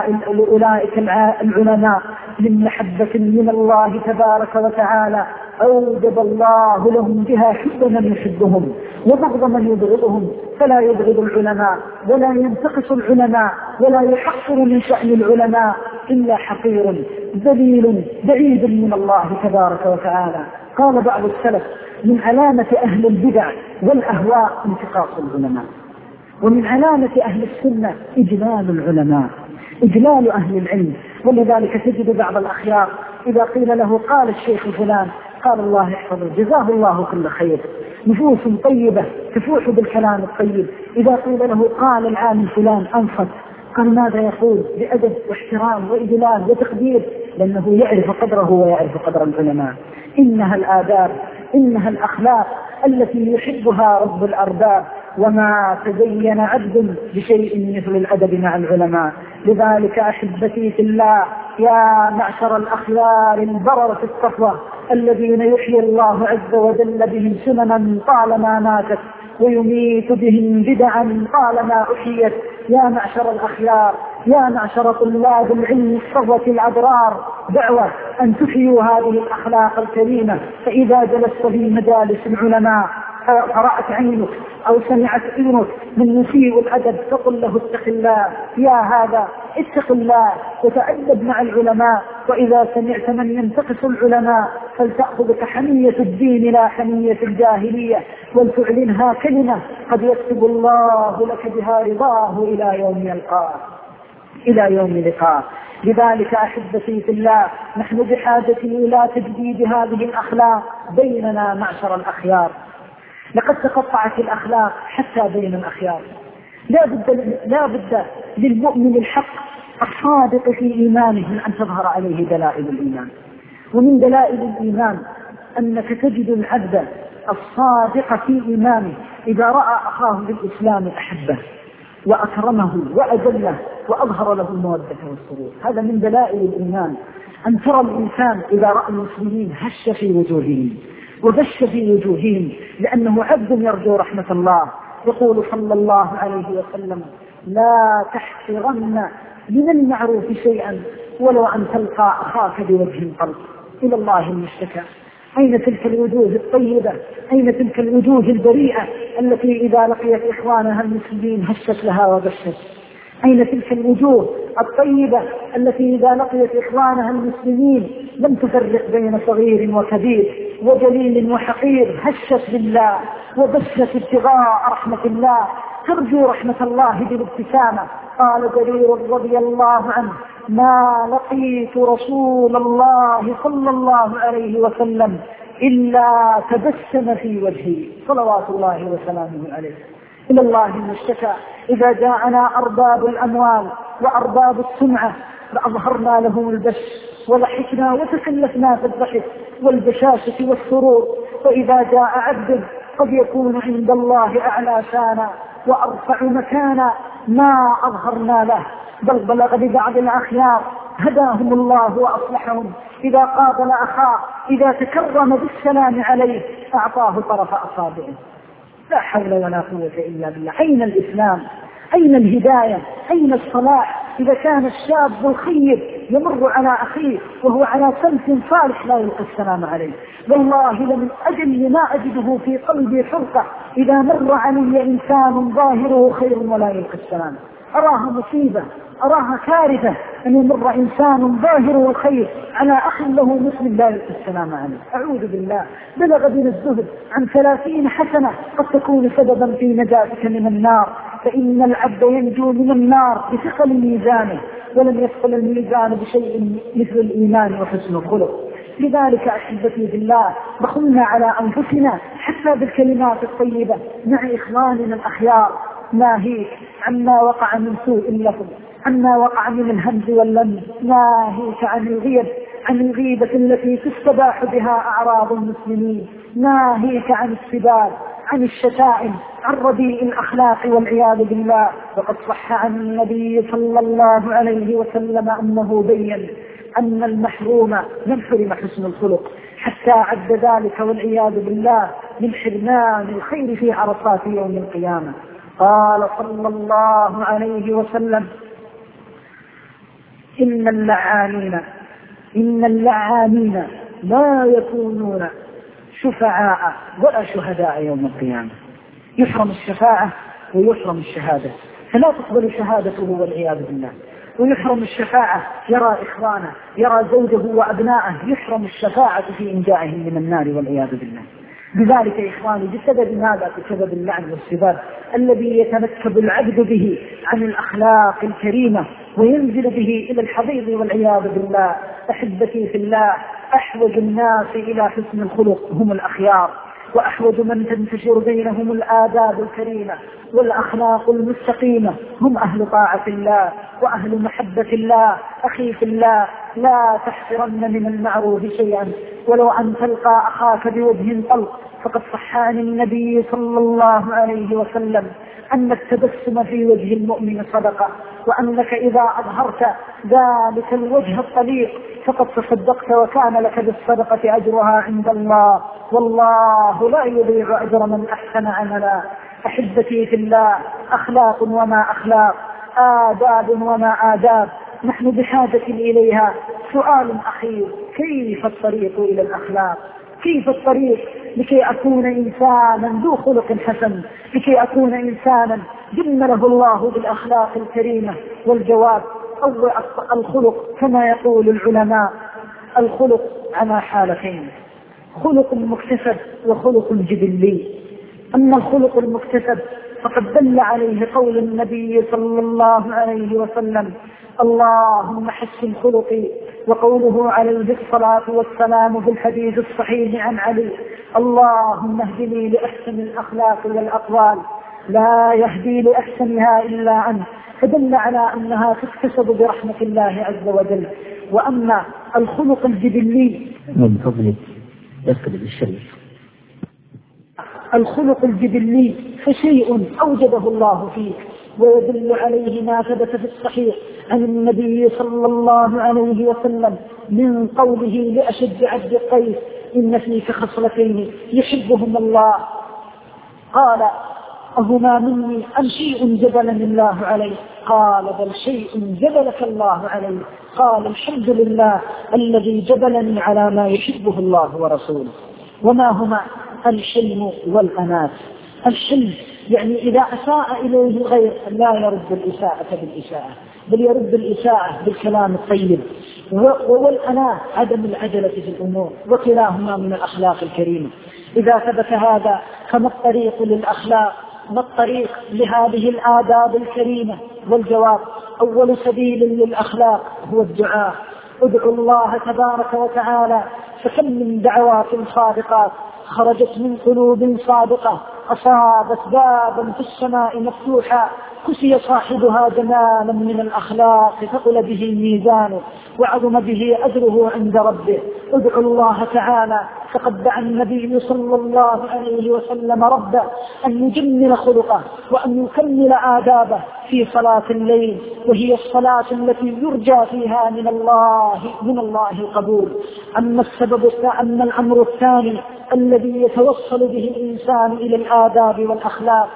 لأولئك العلماء من محبة من الله تبارك وتعالى أوجب الله لهم بها حب من يحبهم وبغض من يبغضهم. فلا يبغض العلماء ولا ينتقص العلماء ولا يحقر من شأن العلماء إلا حقير ذليل بعيد من الله تبارك وتعالى. قال بعض السلف: من علامة أهل البدع والأهواء انتقاص العلماء، ومن علامة أهل السنة إجلال العلماء، إجلال أهل العلم. ولذلك تجد بعض الأخيار إذا قيل له قال الشيخ فلان قال الله يحفظه جزاه الله كل خير، نفوس طيبة تفوح بالكلام الطيب. إذا قيل له قال العالم فلان أنصت قال ماذا يقول؟ بأدب واحترام وإجلال وتقدير، لأنه يعرف قدره ويعرف قدر العلماء. إنها الآداب، إنها الأخلاق التي يحبها رب الأرباب. وما تزين عبد بشيء مثل الأدب مع العلماء. لذلك أحبتي في الله يا معشر الأخيار البررة الصفوة الذين يحيي الله عز وجل بهم سننا طالما ماتت ويميت بهم بدعا طالما أحيت. يا معشر الأخيار، يا معشر طلاب العلم الصفوة الأبرار، دعوة أن تحيوا هذه الأخلاق الكريمة. فإذا جلست في مجالس العلماء قرأت عينك أو سمعت أذنك من يسيء الأدب فقل له اتق الله يا هذا، اتق الله وتأدب مع العلماء. وإذا سمعت من ينتقص العلماء فلتأخذك حمية الدين لا حمية الجاهلية، ولتعلنها كلمة قد يكتب الله لك بها رضاه إلى يوم يلقاه إلى يوم لقاه. لذلك أحبتي في الله نحن بحاجة إلى تجديد هذه الأخلاق بيننا معشر الأخيار. لقد تقطعت الأخلاق حتى بين الأخيار. لا بد, لا بد للمؤمن الحق الصادق في إيمانه من أن تظهر عليه دلائل الإيمان. ومن دلائل الإيمان أنك تجد العبد الصادق في إيمانه إذا رأى أخاه بالإسلام أحبه وأكرمه وأجله وأظهر له المودة والسرور. هذا من دلائل الإيمان، أن ترى الإنسان إذا رأى المسلمين هش في وجوههم وبش في وجوههم لأنه عبد يرجو رحمة الله. يقول صلى الله عليه وسلم: لا تحقرن من المعروف شيئا ولو أن تلقى أخاك بوجه طلق. إلى الله المشتكى. أين تلك الوجوه الطيبة؟ أين تلك الوجوه البريئة التي إذا لقيت إخوانها المسلمين هشت لها وبشت؟ أين تلك الوجوه الطيبة التي إذا لقيت إخوانها المسلمين لم تفرق بين صغير وكبير وجليل وحقير، هشت بالله وبشت ابتغاء رحمة الله، ترجو رحمة الله بالابتسامة. قال جرير رضي الله عنه: ما لقيت رسول الله صلى الله عليه وسلم إلا تبسم في وجهي صلوات الله وسلامه عليه. إلى الله المشتكى. إذا جاءنا أرباب الأموال وأرباب السمعة لأظهرنا لهم البش وضحكنا وتكلفنا في الضحك والبشاشة والسرور. وإذا جاء عبد قد يكون عند الله أعلى شانا وأرفع مكانا ما أظهرنا له، بل بلغ ببعض الأخيار هداهم الله وأصلحهم إذا قابل أخاه إذا تكرم بالسلام عليه أعطاه طرف أصابعه. لا حول ولا قوة إلا بالله. أين الإسلام؟ أين الهداية؟ أين الصلاح؟ إذا كان الشاب الخير يمر على أخيه وهو على سلف صالح لا يلقي السلام عليه. والله لمن أجل ما أجده في قلبي حرقة إذا مر علي إنسان ظاهره خير ولا يلقي السلام. أراها مصيبة، أراها كارثة أن يمر إنسان ظاهره الخير على أخ له مسلم لا يلقي السلام عليه. أعوذ بالله. بلغ بنا الزهد عن ثلاثين حسنة قد تكون سببا في نجاتك من النار. فإن العبد ينجو من النار بثقل ميزانه ولم يثقل الميزان بشيء مثل الإيمان وحسن الخلق. لذلك أحبتي بالله بخلنا على أنفسنا حتى بالكلمات الطيبة مع إخواننا الأخيار، ناهيك عما وقع من سوء اللفظ، عما وقع من الهمز واللمز، ناهيك عن الغيب، عن الغيبة التي تستباح بها أعراض المسلمين، ناهيك عن السباب، عن الشتائم، عن رديء الأخلاق والعياذ بالله. وقد صح عن النبي صلى الله عليه وسلم أنه بين أن المحروم من حرم حسن الخلق، حتى عد ذلك والعياذ بالله من حرمان الخير في عرصات يوم القيامة. قال صلى الله عليه وسلم: إن اللعانين إن اللعانين لا يكونون شفعاء ولا شهداء يوم القيامة. يحرم الشفاعة ويحرم الشهادة، فلا تقبل شهادته والعياذ بالله. ويحرم الشفاعة، يرى إخوانه، يرى زوجه وأبنائه، يحرم الشفاعة في إنجائهم من النار والعياذ بالله. لذلك يا إخواني بسبب ماذا؟ بسبب اللعن والسباب الذي يتنكب العبد به عن الأخلاق الكريمة وينزل به إلى الحضيض والعياذ بالله. أحبتي في الله، أحوج الناس إلى حسن الخلق هم الأخيار، وأحوج من تنتشر بينهم الآداب الكريمة والأخلاق المستقيمة هم أهل طاعة الله وأهل محبة الله. أخي في الله، لا تحقرن من المعروف شيئا ولو أن تلقى أخاك بوجه طلق، فقد صح عن النبي صلى الله عليه وسلم أن التبسم في وجه المؤمن صدقة، وأنك إذا أظهرت ذلك الوجه الطليق فقد تصدقت وكان لك بالصدقة أجرها عند الله، والله لا يضيع أجر من أحسن عملا. أحبتي في الله، أخلاق وما أخلاق، آداب وما آداب، نحن بحاجة إليها. سؤال أخير: كيف الطريق إلى الأخلاق؟ كيف الطريق لكي أكون إنسانا ذو خلق حسن، لكي أكون إنسانا جمله الله بالأخلاق الكريمة؟ والجواب: أول الخلق كما يقول العلماء، الخلق على حالتين: خلق مكتسب وخلق جبلي. أما الخلق المكتسب فقد دل عليه قول النبي صلى الله عليه وسلم: اللهم حسن خلقي، وقوله عليه الصلاة والسلام في الحديث الصحيح عن علي: اللهم اهدني لأحسن الأخلاق والأقوال، لا يهدي لأحسنها إلا أنت. فدل على أنها تكتسب برحمة الله عز وجل. وأما الخلق الجبلي من فضلك يكتب الشريف، الخلق الجبلي فشيء أوجده الله فيك، ويدل عليه ما ثبت في الصحيح عن النبي صلى الله عليه وسلم من قوله لأشج عبد قيس: إن فيك خصلتين يحبهم الله. قال: أهما مني أم شيء جبلني الله عليه؟ قال: بل شيء جبلك الله عليه. قال: الحمد لله الذي جبلني على ما يحبه الله ورسوله. وما هما؟ الحلم والأنات. الحلم يعني إذا أساء إليه الغير لا يرد الإساءة بالإساءة، بل يرد الإساءة بالكلام الطيب. والأنات عدم العجلة في الأمور، وكلاهما من الأخلاق الكريمة. إذا ثبت هذا فما الطريق للأخلاق؟ ما الطريق لهذه الآداب الكريمة؟ والجواب: أول سبيل للأخلاق هو الدعاء. ادعوا الله تبارك وتعالى، فكم من دعوات صادقات خرجت من قلوب صادقة أصابت بابا في السماء مفتوحا كسي صاحبها جمالا من الأخلاق فقل به ميزانه وعظم به أجره عند ربه. ادعوا الله تعالى، فقد دعا النبي صلى الله عليه وسلم ربه أن يجمل خلقه وأن يكمل آدابه في صلاة الليل، وهي الصلاة التي يرجى فيها من الله من الله القبول. أما السبب أما الأمر الثاني الذي يتوصل به الإنسان إلى الآداب والأخلاق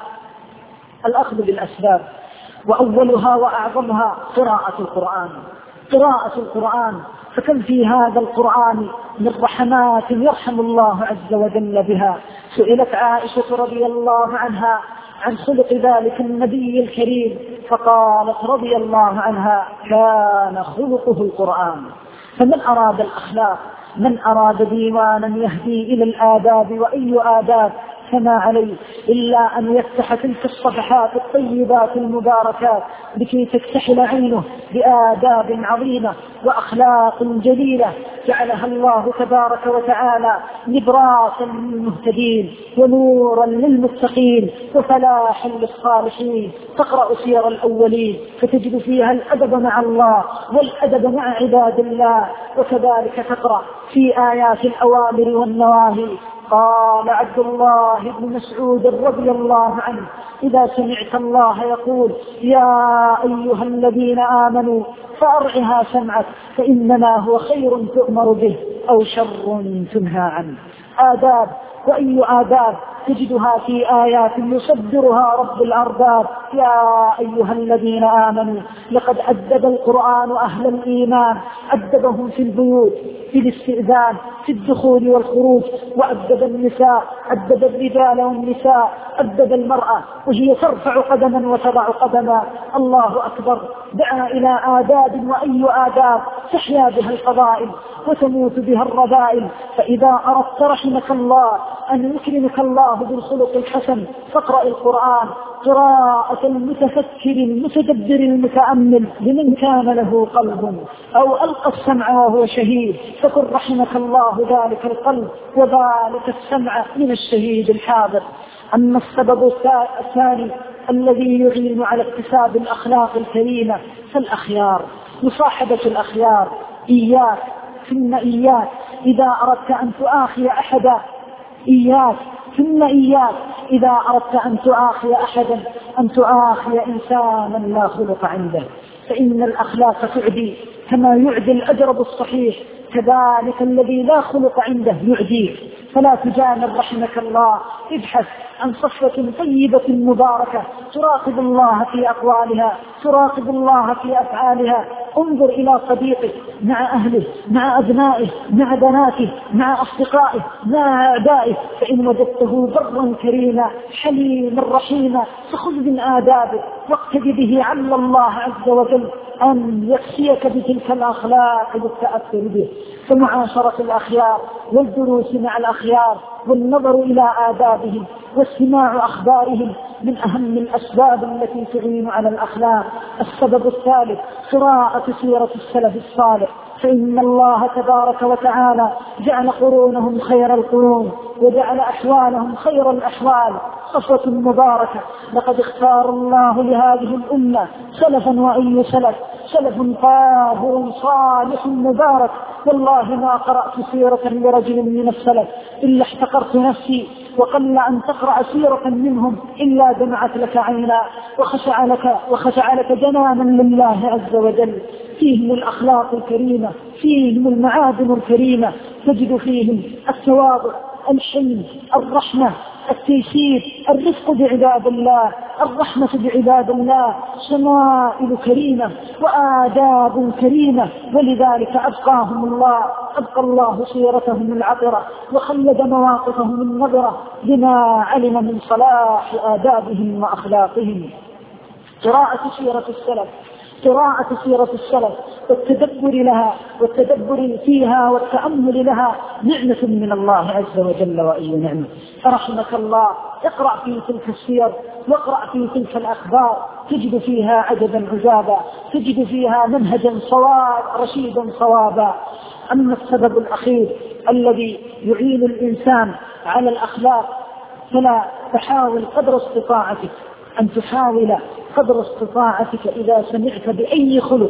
الأخذ بالأسباب، وأولها وأعظمها قراءة القرآن. قراءة القرآن، فكم في هذا القرآن من رحمات يرحم الله عز وجل بها. سئلت عائشة رضي الله عنها عن خلق ذلك النبي الكريم فقالت رضي الله عنها: كان خلقه القرآن. فمن أراد الأخلاق، من أراد ديوانا يهدي إلى الآداب، وأي آداب فما عليه إلا أن يفتح تلك الصفحات الطيبات المباركات لكي تكتحل عينه بآداب عظيمة وأخلاق جليلة جعلها الله تبارك وتعالى نبراسا للمهتدين ونورا للمتقين وفلاحا للصالحين. تقرأ سير الأولين فتجد فيها الأدب مع الله والأدب مع عباد الله، وكذلك تقرأ في آيات الأوامر والنواهي. قال عبد الله بن مسعود رضي الله عنه: إذا سمعت الله يقول يا أيها الذين آمنوا فأرعها سمعك فإنما هو خير تؤمر به أو شر تنهى عنه. آداب، وأي آداب تجدها في آيات يصدرها رب الأرباب. يا أيها الذين آمنوا لقد أدب القرآن أهل الإيمان، أدبهم في البيوت، في الاستئذان، في الدخول والخروج، وأدب النساء، أدب الرجال والنساء، أدب المرأة وهي ترفع قدما وتضع قدما. الله أكبر. دعا إلى آداب، وأي آداب تحيا بها الفضائل وتموت بها الرذائل. فإذا أردت رحمك الله أن يكرمك الله بالخلق الحسن فاقرأ القرآن قراءة المتفكر المتدبر المتأمل لمن كان له قلب، أو ألقى السمع وهو شهيد فقل رحمك الله ذلك القلب وذلك السمع من الشهيد الحاضر. أما السبب الثاني الذي يعين على اكتساب الأخلاق الكريمة فالأخيار، مصاحبة الأخيار. إياك ثم إياك إذا أردت أن تؤاخي أحدا، إياك ثم إياك إذا أردت أن تؤاخي أحدا أن تؤاخي إنسانا لا خلق عنده، فإن الأخلاق تعدي كما يعدي الأجرب الصحيح، كذلك الذي لا خلق عنده يعديه. فلا تجامل رحمك الله، ابحث عن صفة طيبة مباركة تراقب الله في أقوالها، تراقب الله في أفعالها. انظر إلى صديقك مع أهله، مع أبنائه، مع بناته، مع أصدقائه، مع أعدائه، فإن وجدته برا كريما حليما رحيما فخذ من آدابه واقتدي به على الله عز وجل أن يكفيك بتلك الأخلاق بالتأثر به. فمعاشرة الأخيار والجلوس مع الأخيار والنظر إلى آدابهم واستماع أخبارهم من أهم الأسباب التي تعين على الأخلاق. السبب الثالث قراءة سيرة السلف الصالح، فإن الله تبارك وتعالى جعل قرونهم خير القرون وجعل أحوالهم خير الأحوال. صفوة مباركة. لقد اختار الله لهذه الأمة سلفا وأي سلف، سلف طاهر صالح مبارك. والله ما قرأت سيرة لرجل من السلف إلا احتقرت نفسي، وقل أن تقرأ سيرة منهم إلا دمعت لك عينا وخشع لك, وخشع لك جنانا لله عز وجل. فيهم الأخلاق الكريمة، فيهم المعادن الكريمة، تجد فيهم التواضع، الحلم، الرحمة، التيسير، الرفق بعباد الله، الرحمة بعباد الله، شمائل كريمة وآداب كريمة. ولذلك أبقاهم الله أبقى الله سيرتهم العطرة وخلد مواقفهم النظرة بما علم من صلاح آدابهم وأخلاقهم. قراءة سيرة السلف، قراءة سيرة السلف والتدبر لها والتدبر فيها والتأمل لها نعمة من الله عز وجل، وأي نعمة. فرحمك الله اقرأ في تلك السير واقرأ في تلك الأخبار، تجد فيها عجبا عجابا، تجد فيها منهجا صواب رشيدا صوابا. أما السبب الأخير الذي يعين الإنسان على الأخلاق فلا تحاول قدر استطاعتك أن تحاول قدر استطاعتك إذا سمعت بأي خلق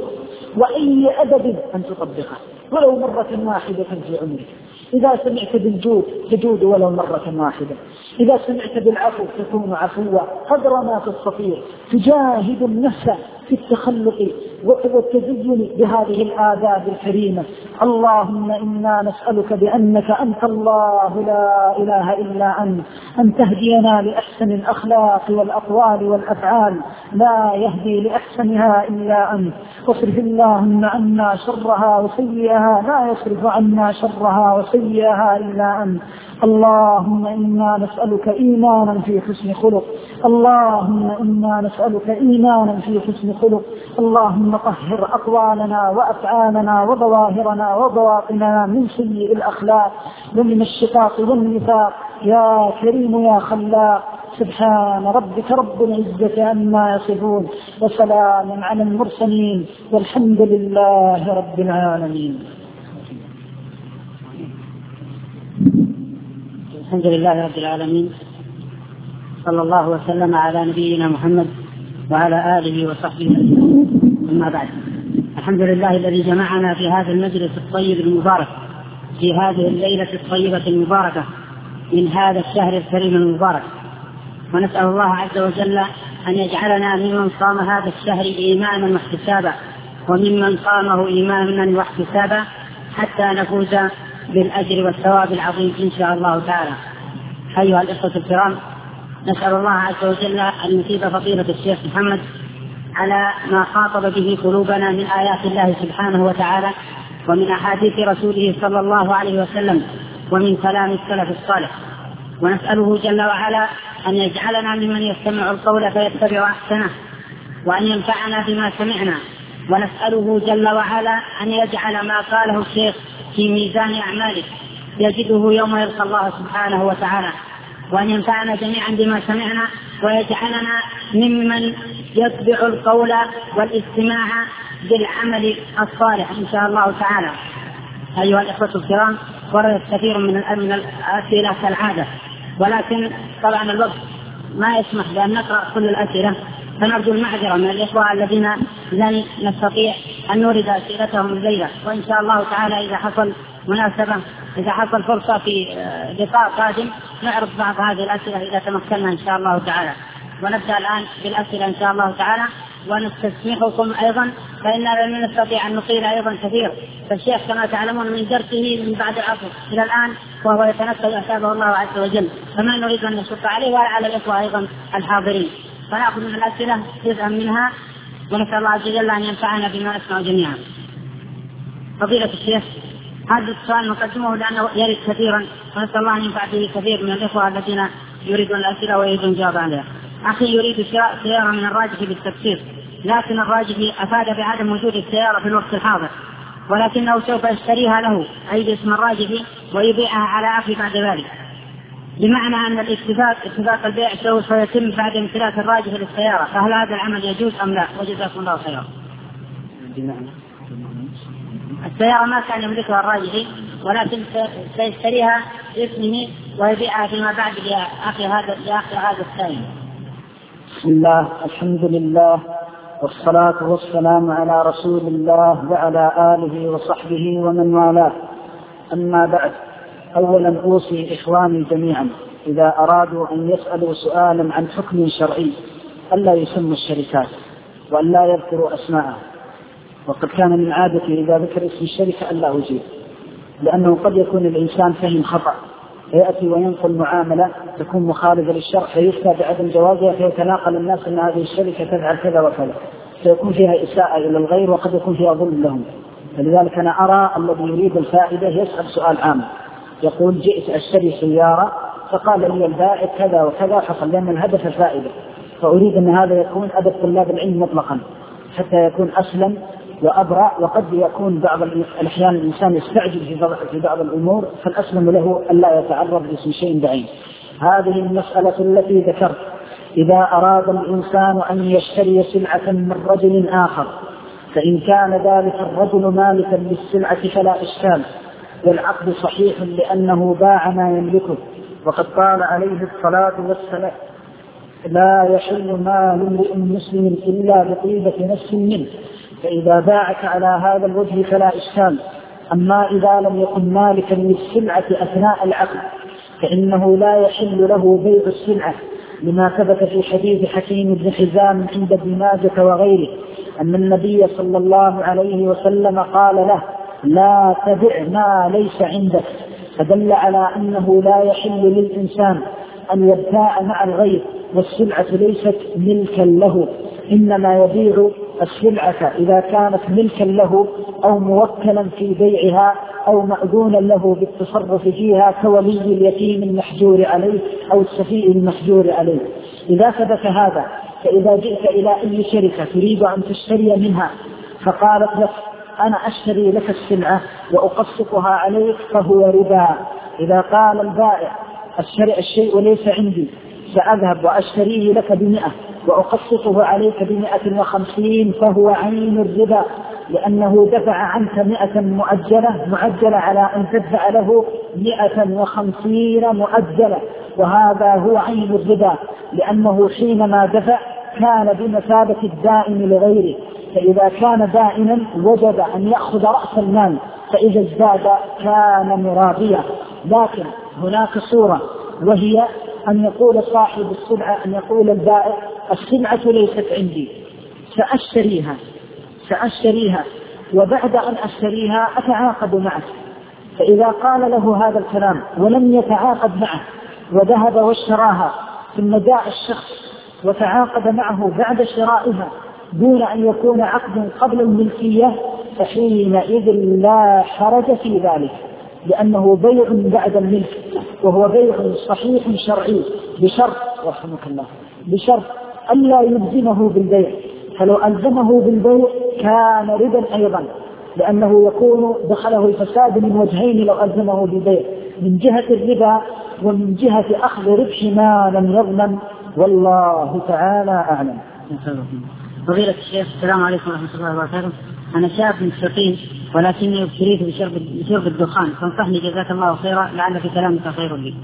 وأي أدب أن تطبقه ولو مرة واحدة في عمرك. إذا سمعت بالجود تجود ولو مرة واحدة، إذا سمعت بالعفو تكون عفوا قدر ما تستطيع. تجاهد النفس في التخلق والتزين بهذه الآداب الكريمة. اللهم إنا نسألك بأنك أنت الله لا إله إلا أنت أن تهدينا لأحسن الأخلاق والأقوال والأفعال، لا يهدي لأحسنها إلا أنت. واصرف اللهم عنا شرها وسيئها، لا يصرف عنا شرها وسيئها إلا أنت. اللهم إنا نسألك إيمانا في حسن خلق، اللهم إنا نسألك إيمانا في حسن خلق. اللهم طهر أقوالنا وأفعالنا وظواهرنا وبواطننا من سيء الأخلاق ومن الشقاق والنفاق يا كريم يا خلاق سبحان ربك رب العزة عما يصفون وسلام على المرسلين والحمد لله رب العالمين. الحمد لله رب العالمين، صلى الله وسلم على نبينا محمد وعلى آله وصحبه أجمعين. أما بعد، الحمد لله الذي جمعنا في هذا المجلس الطيب المبارك في هذه الليلة الطيبة المباركة من هذا الشهر الكريم المبارك، ونسأل الله عز وجل أن يجعلنا ممن صام هذا الشهر إيمانا واحتسابا، وممن صامه إيمانا واحتسابا حتى نفوز بالأجر والثواب العظيم إن شاء الله تعالى. أيها الإخوة الكرام، نسأل الله عز وجل أن يثيب فضيلة الشيخ محمد على ما خاطب به قلوبنا من آيات الله سبحانه وتعالى، ومن أحاديث رسوله صلى الله عليه وسلم، ومن كلام السلف الصالح. ونسأله جل وعلا أن يجعلنا ممن يستمع القول فيتبع أحسنه، وأن ينفعنا بما سمعنا. ونسأله جل وعلا أن يجعل ما قاله الشيخ في ميزان أعماله يجده يوم يلقى الله سبحانه وتعالى، وأن ينفعنا جميعا بما سمعنا، ويجعلنا ممن يتبع القول والاستماع بالعمل الصالح إن شاء الله تعالى. أيها الإخوة الكرام، ورد كثير من الأسئلة كالعادة، ولكن طبعا الوقت ما يسمح بأن نقرأ كل الأسئلة، فنرجو المعذرة من الإخوة الذين لن نستطيع أن نورد أسئلتهم الليلة. وإن شاء الله تعالى إذا حصل مناسبة، إذا حصل فرصة في لقاء قادم، نعرض بعض هذه الأسئلة إذا تمكنا إن شاء الله تعالى. ونبدأ الآن بالأسئلة إن شاء الله تعالى، ونستسمحكم أيضا فإننا لن نستطيع أن نطيل أيضا كثير، فالشيخ كما تعلمون من درسه من بعد العصر إلى الآن وهو يتنفذ أحسابه الله عز وجل، فما نريد أن نشق عليه ولا على الإخوة أيضا الحاضرين، فنأخذ من الأسئلة جزءا منها، ونسأل الله عز وجل أن ينفعنا بما نسمع جميعا. فضيلة الشيخ، هذا السؤال نقدمه لأنه يرد كثيرا، ونسأل الله أن ينفع به كثير من الإخوة الذين يريدون الأسئلة ويريدون الجواب عليها. أخي يريد شراء سيارة من الراجح بالتفسير، لكن الراجح أفاد بعدم وجود السيارة في الوقت الحاضر، ولكنه سوف يشتريها له أي باسم الراجح ويبيعها على أخي بعد ذلك، بمعنى أن الاتفاق اتفاق البيع سوف يتم بعد امتلاك الراجح للسيارة، فهل هذا العمل يجوز أم لا؟ وجزاكم الله خيرا. بمعنى السيارة ما كان يملكها الراجح، ولكن سيشتريها باسمه ويبيعها فيما بعد لأخي هذا لأخي هذا السائل. بسم الله، الحمد لله، والصلاة والسلام على رسول الله وعلى آله وصحبه ومن والاه. أما بعد، أولا أوصي إخواني جميعا إذا أرادوا أن يسألوا سؤالا عن حكم شرعي ألا يسموا الشركات وألا يذكروا أسماءها، وقد كان من عادتي إذا ذكر اسم الشركة ألا أجيب، لأنه قد يكون الإنسان فهم خطأ، يأتي وينقل معاملة تكون مخالفة للشرع فيفتى بعدم جوازها، فيتناقل الناس أن هذه الشركة تفعل كذا وكذا، فيكون فيها إساءة إلى الغير وقد يكون فيها ظلم لهم. فلذلك أنا أرى الذي يريد الفائدة يسأل سؤال عام، يقول جئت أشتري سيارة فقال لي البائع كذا وكذا حصل، لأن الهدف الفائدة، فأريد أن هذا يكون أدب طلاب العلم مطلقا حتى يكون أسلم وأبرأ. وقد يكون بعض الأحيان الإنسان يستعجل في بعض الأمور، فالأسلم له ألا يتعرض لاسم شيء بعيد. هذه المسألة التي ذكرت، إذا أراد الإنسان أن يشتري سلعة من رجل آخر، فإن كان ذلك الرجل مالكا للسلعة فلا إشكال، والعقد صحيح لأنه باع ما يملكه، وقد قال عليه الصلاة والسلام: لا يحل مال امرئ مسلم إلا بطيبة نفس منه، فإذا باعك على هذا الوجه فلا إشكال. أما إذا لم يكن مالكا للسلعة أثناء العقد فإنه لا يحل له بيع السلعة، لما ثبت في حديث حكيم بن حزام عند ابن ماجه وغيره أن النبي صلى الله عليه وسلم قال له: لا تبع ما ليس عندك، فدل على أنه لا يحل للإنسان أن يبتاع مع الغير، والسلعة ليست ملكا له، إنما يبيع السلعة إذا كانت ملكا له أو موكلا في بيعها أو مأذونا له بالتصرف فيها، كولي اليتيم المحجور عليه أو السفيه المحجور عليه. إذا ثبت هذا، فإذا جئت إلى أي شركة تريد أن تشتري منها فقالت لك: أنا أشتري لك السلعة وأقسطها عليك، فهو ربا. إذا قال البائع: الشيء ليس عندي، سأذهب وأشتريه لك بمئة وأقسطه عليك بمئة وخمسين فهو عين الربا، لأنه دفع عنك مئة مؤجلة معجلة على أن تدفع له مئة وخمسين مؤجلة، وهذا هو عين الربا، لأنه حينما دفع كان بمثابة الدائن لغيره، فإذا كان دائنا وجب أن يأخذ رأس المال، فإذا ازداد كان مرابيا. لكن هناك صورة، وهي أن يقول صاحب السلعة، أن يقول البائع السلعة ليست عندي، سأشتريها سأشتريها وبعد أن أشتريها أتعاقد معك. فإذا قال له هذا الكلام ولم يتعاقد معه وذهب واشتراها، ثم جاء الشخص وتعاقد معه بعد شرائها دون أن يكون عقد قبل الملكية، فحينئذ لا حرج في ذلك، لأنه بيع بعد الملك، وهو بيع صحيح شرعي بشرط رحمك الله بشرط ألا يلزمه بالبيع، فلو ألزمه بالبيع كان ربا أيضا، لأنه يكون دخله الفساد من وجهين لو ألزمه بالبيع، من جهة الربا ومن جهة أخذ ربح ما لم يضمن، والله تعالى أعلم. فضيلة الشيخ، السلام عليكم ورحمة الله وبركاته. أنا شاب مستقيم ولكني ابتليت بشرب بشرب الدخان، فانصحني جزاك الله خيرا، لعل في كلامك خير لي.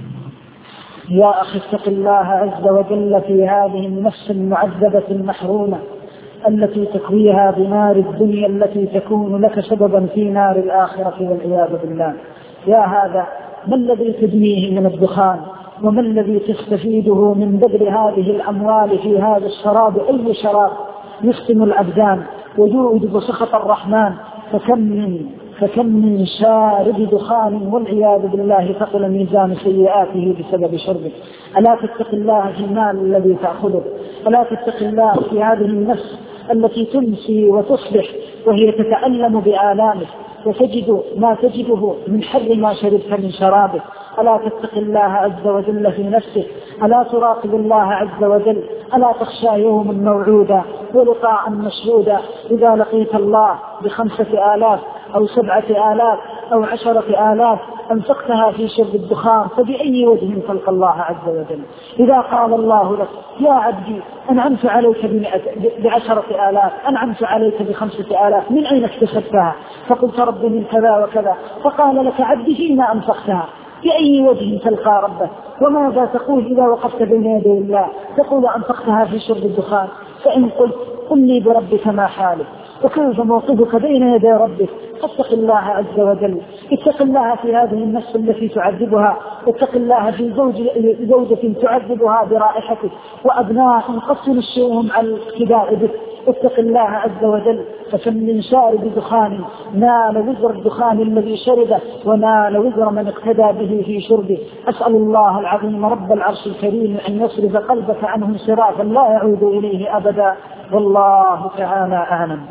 يا أخي اتق الله عز وجل في هذه النفس المعذبة المحرومة التي تكويها بنار الدنيا التي تكون لك سببا في نار الآخرة والعياذ بالله. يا هذا ما الذي تدنيه من الدخان، وما الذي تستفيده من بذل هذه الأموال في هذا الشراب؟ أي شراب يفتن الأبدان ويوجب سخط الرحمن، فكم من فكم من شارب دخان والعياذ بالله ثقل ميزان سيئاته بسبب شربه. ألا تتق الله في المال الذي تأخذه؟ ألا تتق الله في هذه النفس التي تمسي وتصبح وهي تتألم بآلامه وتجد ما تجده من حر ما شربت من شرابه؟ ألا تتق الله عز وجل في نفسك؟ ألا تراقب الله عز وجل؟ ألا تخشى يوما موعودا ولقاء مشهودا إذا لقيت الله بخمسة آلاف أو سبعة آلاف أو عشرة آلاف أنفقتها في شرب الدخان، فبأي وجه تلقى الله عز وجل؟ إذا قال الله لك يا عبدي أنعمت عليك بعشرة آلاف، أنعمت عليك بخمسة آلاف، من أين اكتسبتها؟ فقلت رب من كذا وكذا، فقال لك عبدي فيما أنفقتها، بأي وجه تلقى ربه؟ وماذا تقول إذا وقفت بين يدي الله؟ تقول أنفقتها في شرب الدخان. فإن قلت قل لي بربك ما حالك وكيف موقفك بين يدي ربك؟ فاتق الله عز وجل، اتق الله في هذه النفس التي تعذبها، اتق الله في زوجة تعذبها برائحتك، وأبناء قد تنشئهم على الاقتداء بك. اتق الله عز وجل، فكم من شارب دخان نال وزر الدخان الذي شربه ونال وزر من اقتدى به في شربه. أسأل الله العظيم رب العرش الكريم أن يصرف قلبك عنهم صرافا لا يعود إليه أبدا، والله تعالى أعلم.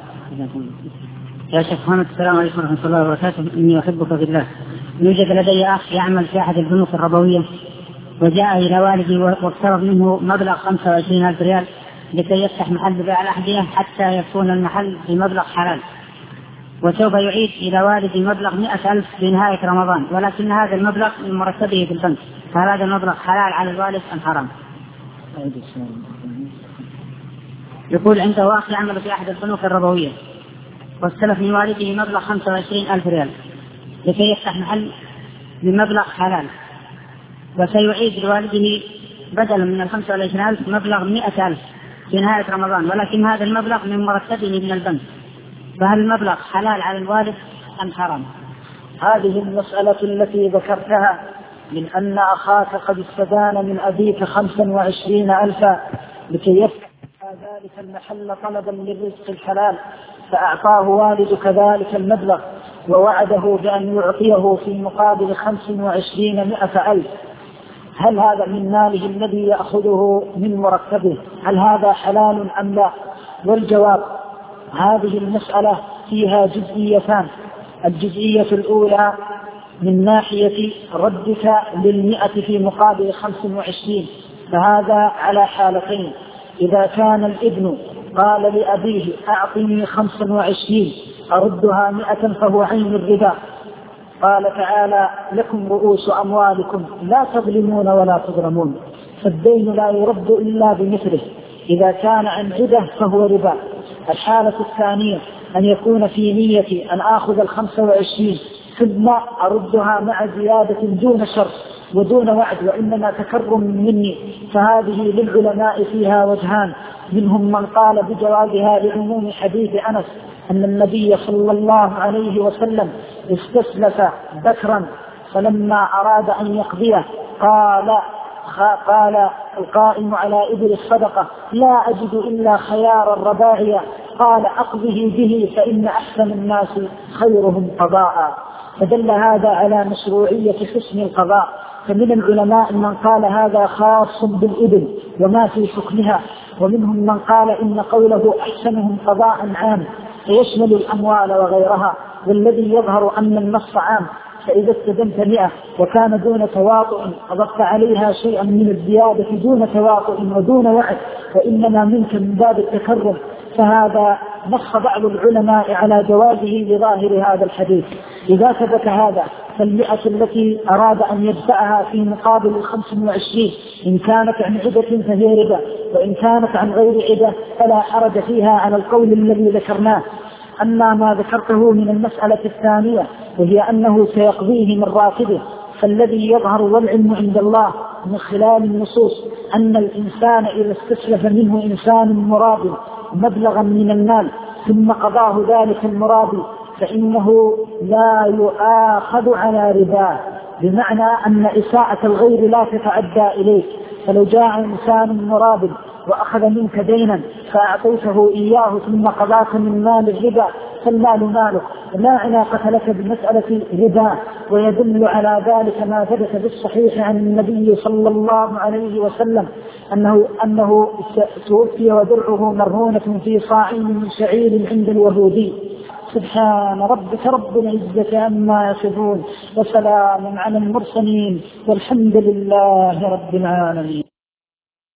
يا شيخ محمد، السلام عليكم ورحمة الله وبركاته. إني أحبك في الله. يوجد لدي أخ يعمل في أحد البنوك الربوية، وجاء إلى والدي واقترض منه مبلغ خمسة وعشرين ألف ريال لكي يفتح محل بيع الأحذية حتى يكون المحل بمبلغ حلال، وسوف يعيد إلى والدي مبلغ مئة ألف في نهاية رمضان، ولكن هذا المبلغ من مرتبه في البنك، فهل هذا المبلغ حلال على الوالد أم حرام؟ يقول عنده أخ يعمل في أحد البنوك الربوية واستلف من والده مبلغ خمسة وعشرين ألف ريال لكي يفتح محل بمبلغ حلال، وسيعيد لوالده بدلا من الخمسة والعشرين ألف مبلغ مئة ألف في نهاية رمضان، ولكن هذا المبلغ من مرتبه من البنك، فهل المبلغ حلال على الوالد أم حرام؟ هذه المسألة التي ذكرتها من أن أخاك قد استدان من أبيك خمسا وعشرين ألفا لكي يفتح ذلك المحل طلبا للرزق الحلال، فأعطاه والدك ذلك المبلغ ووعده بأن يعطيه في مقابل خمس وعشرين مئة ألف، هل هذا من ماله الذي يأخذه من مرتبه؟ هل هذا حلال أم لا؟ والجواب هذه المسألة فيها جزئيتان. الجزئية الأولى من ناحية ردك للمئة في مقابل خمس وعشرين، فهذا على حالتين. إذا كان الابن قال لأبيه أعطني خمسا وعشرين أردها مئة فهو عين الربا. قال تعالى لكم رؤوس أموالكم لا تظلمون ولا تظلمون، فالدين لا يرد إلا بمثله، إذا كان عن عدة فهو ربا. الحالة الثانية أن يكون في نيتي أن آخذ الخمسة وعشرين ثم أردها مع زيادة دون شرط ودون وعد وإنما تكرم مني، فهذه للعلماء فيها وجهان، منهم من قال بجوازها لعموم حديث أنس أن النبي صلى الله عليه وسلم استسلف بكرا فلما أراد أن يقضيه قال قال القائم على إبل الصدقة لا أجد إلا خيار الرباعية، قال أقضه به فإن أحسن الناس خيرهم قضاء. فدل هذا على مشروعية حسن القضاء. فمن العلماء من قال هذا خاص بالإبل وما في حكمها، ومنهم من قال إن قوله أحسنهم قضاء عام فيشمل الأموال وغيرها، والذي يظهر أن النص عام. فإذا استدمت مئة وكان دون تواطؤ أضفت عليها شيئا من الزيادة دون تواطؤ ودون وعد وإنما منك من باب التكرم، فهذا نص بعض العلماء على جوازه لظاهر هذا الحديث. إذا ثبت هذا فالمئة التي أراد أن يدفعها في مقابل الخمس وعشرين إن كانت عن عدة فهي ربا، وإن كانت عن غير عدة فلا حرج فيها على القول الذي ذكرناه. أما ما ذكرته من المسألة الثانية وهي أنه سيقضيه من راتبه، فالذي يظهر والعلم عند الله من خلال النصوص أن الإنسان إذا استسلف منه إنسان مراد مبلغا من المال ثم قضاه ذلك المراد فإنه لا يؤاخذ على رباه، بمعنى أن إساءة الغير لا تتعدى إليك. فلو جاء إنسان مراد وأخذ منك دينا فأعطيته إياه ثم قضاك من مال الربا فالمال مالك، لا علاقة لك بمسألة ربا. ويدل على ذلك ما ثبت بالصحيح عن النبي صلى الله عليه وسلم أنه, أنه توفي ودرعه مرهونة في صاع من شعير عند اليهودي. سبحان ربك رب العزة عما يصفون وسلام على المرسلين والحمد لله رب العالمين.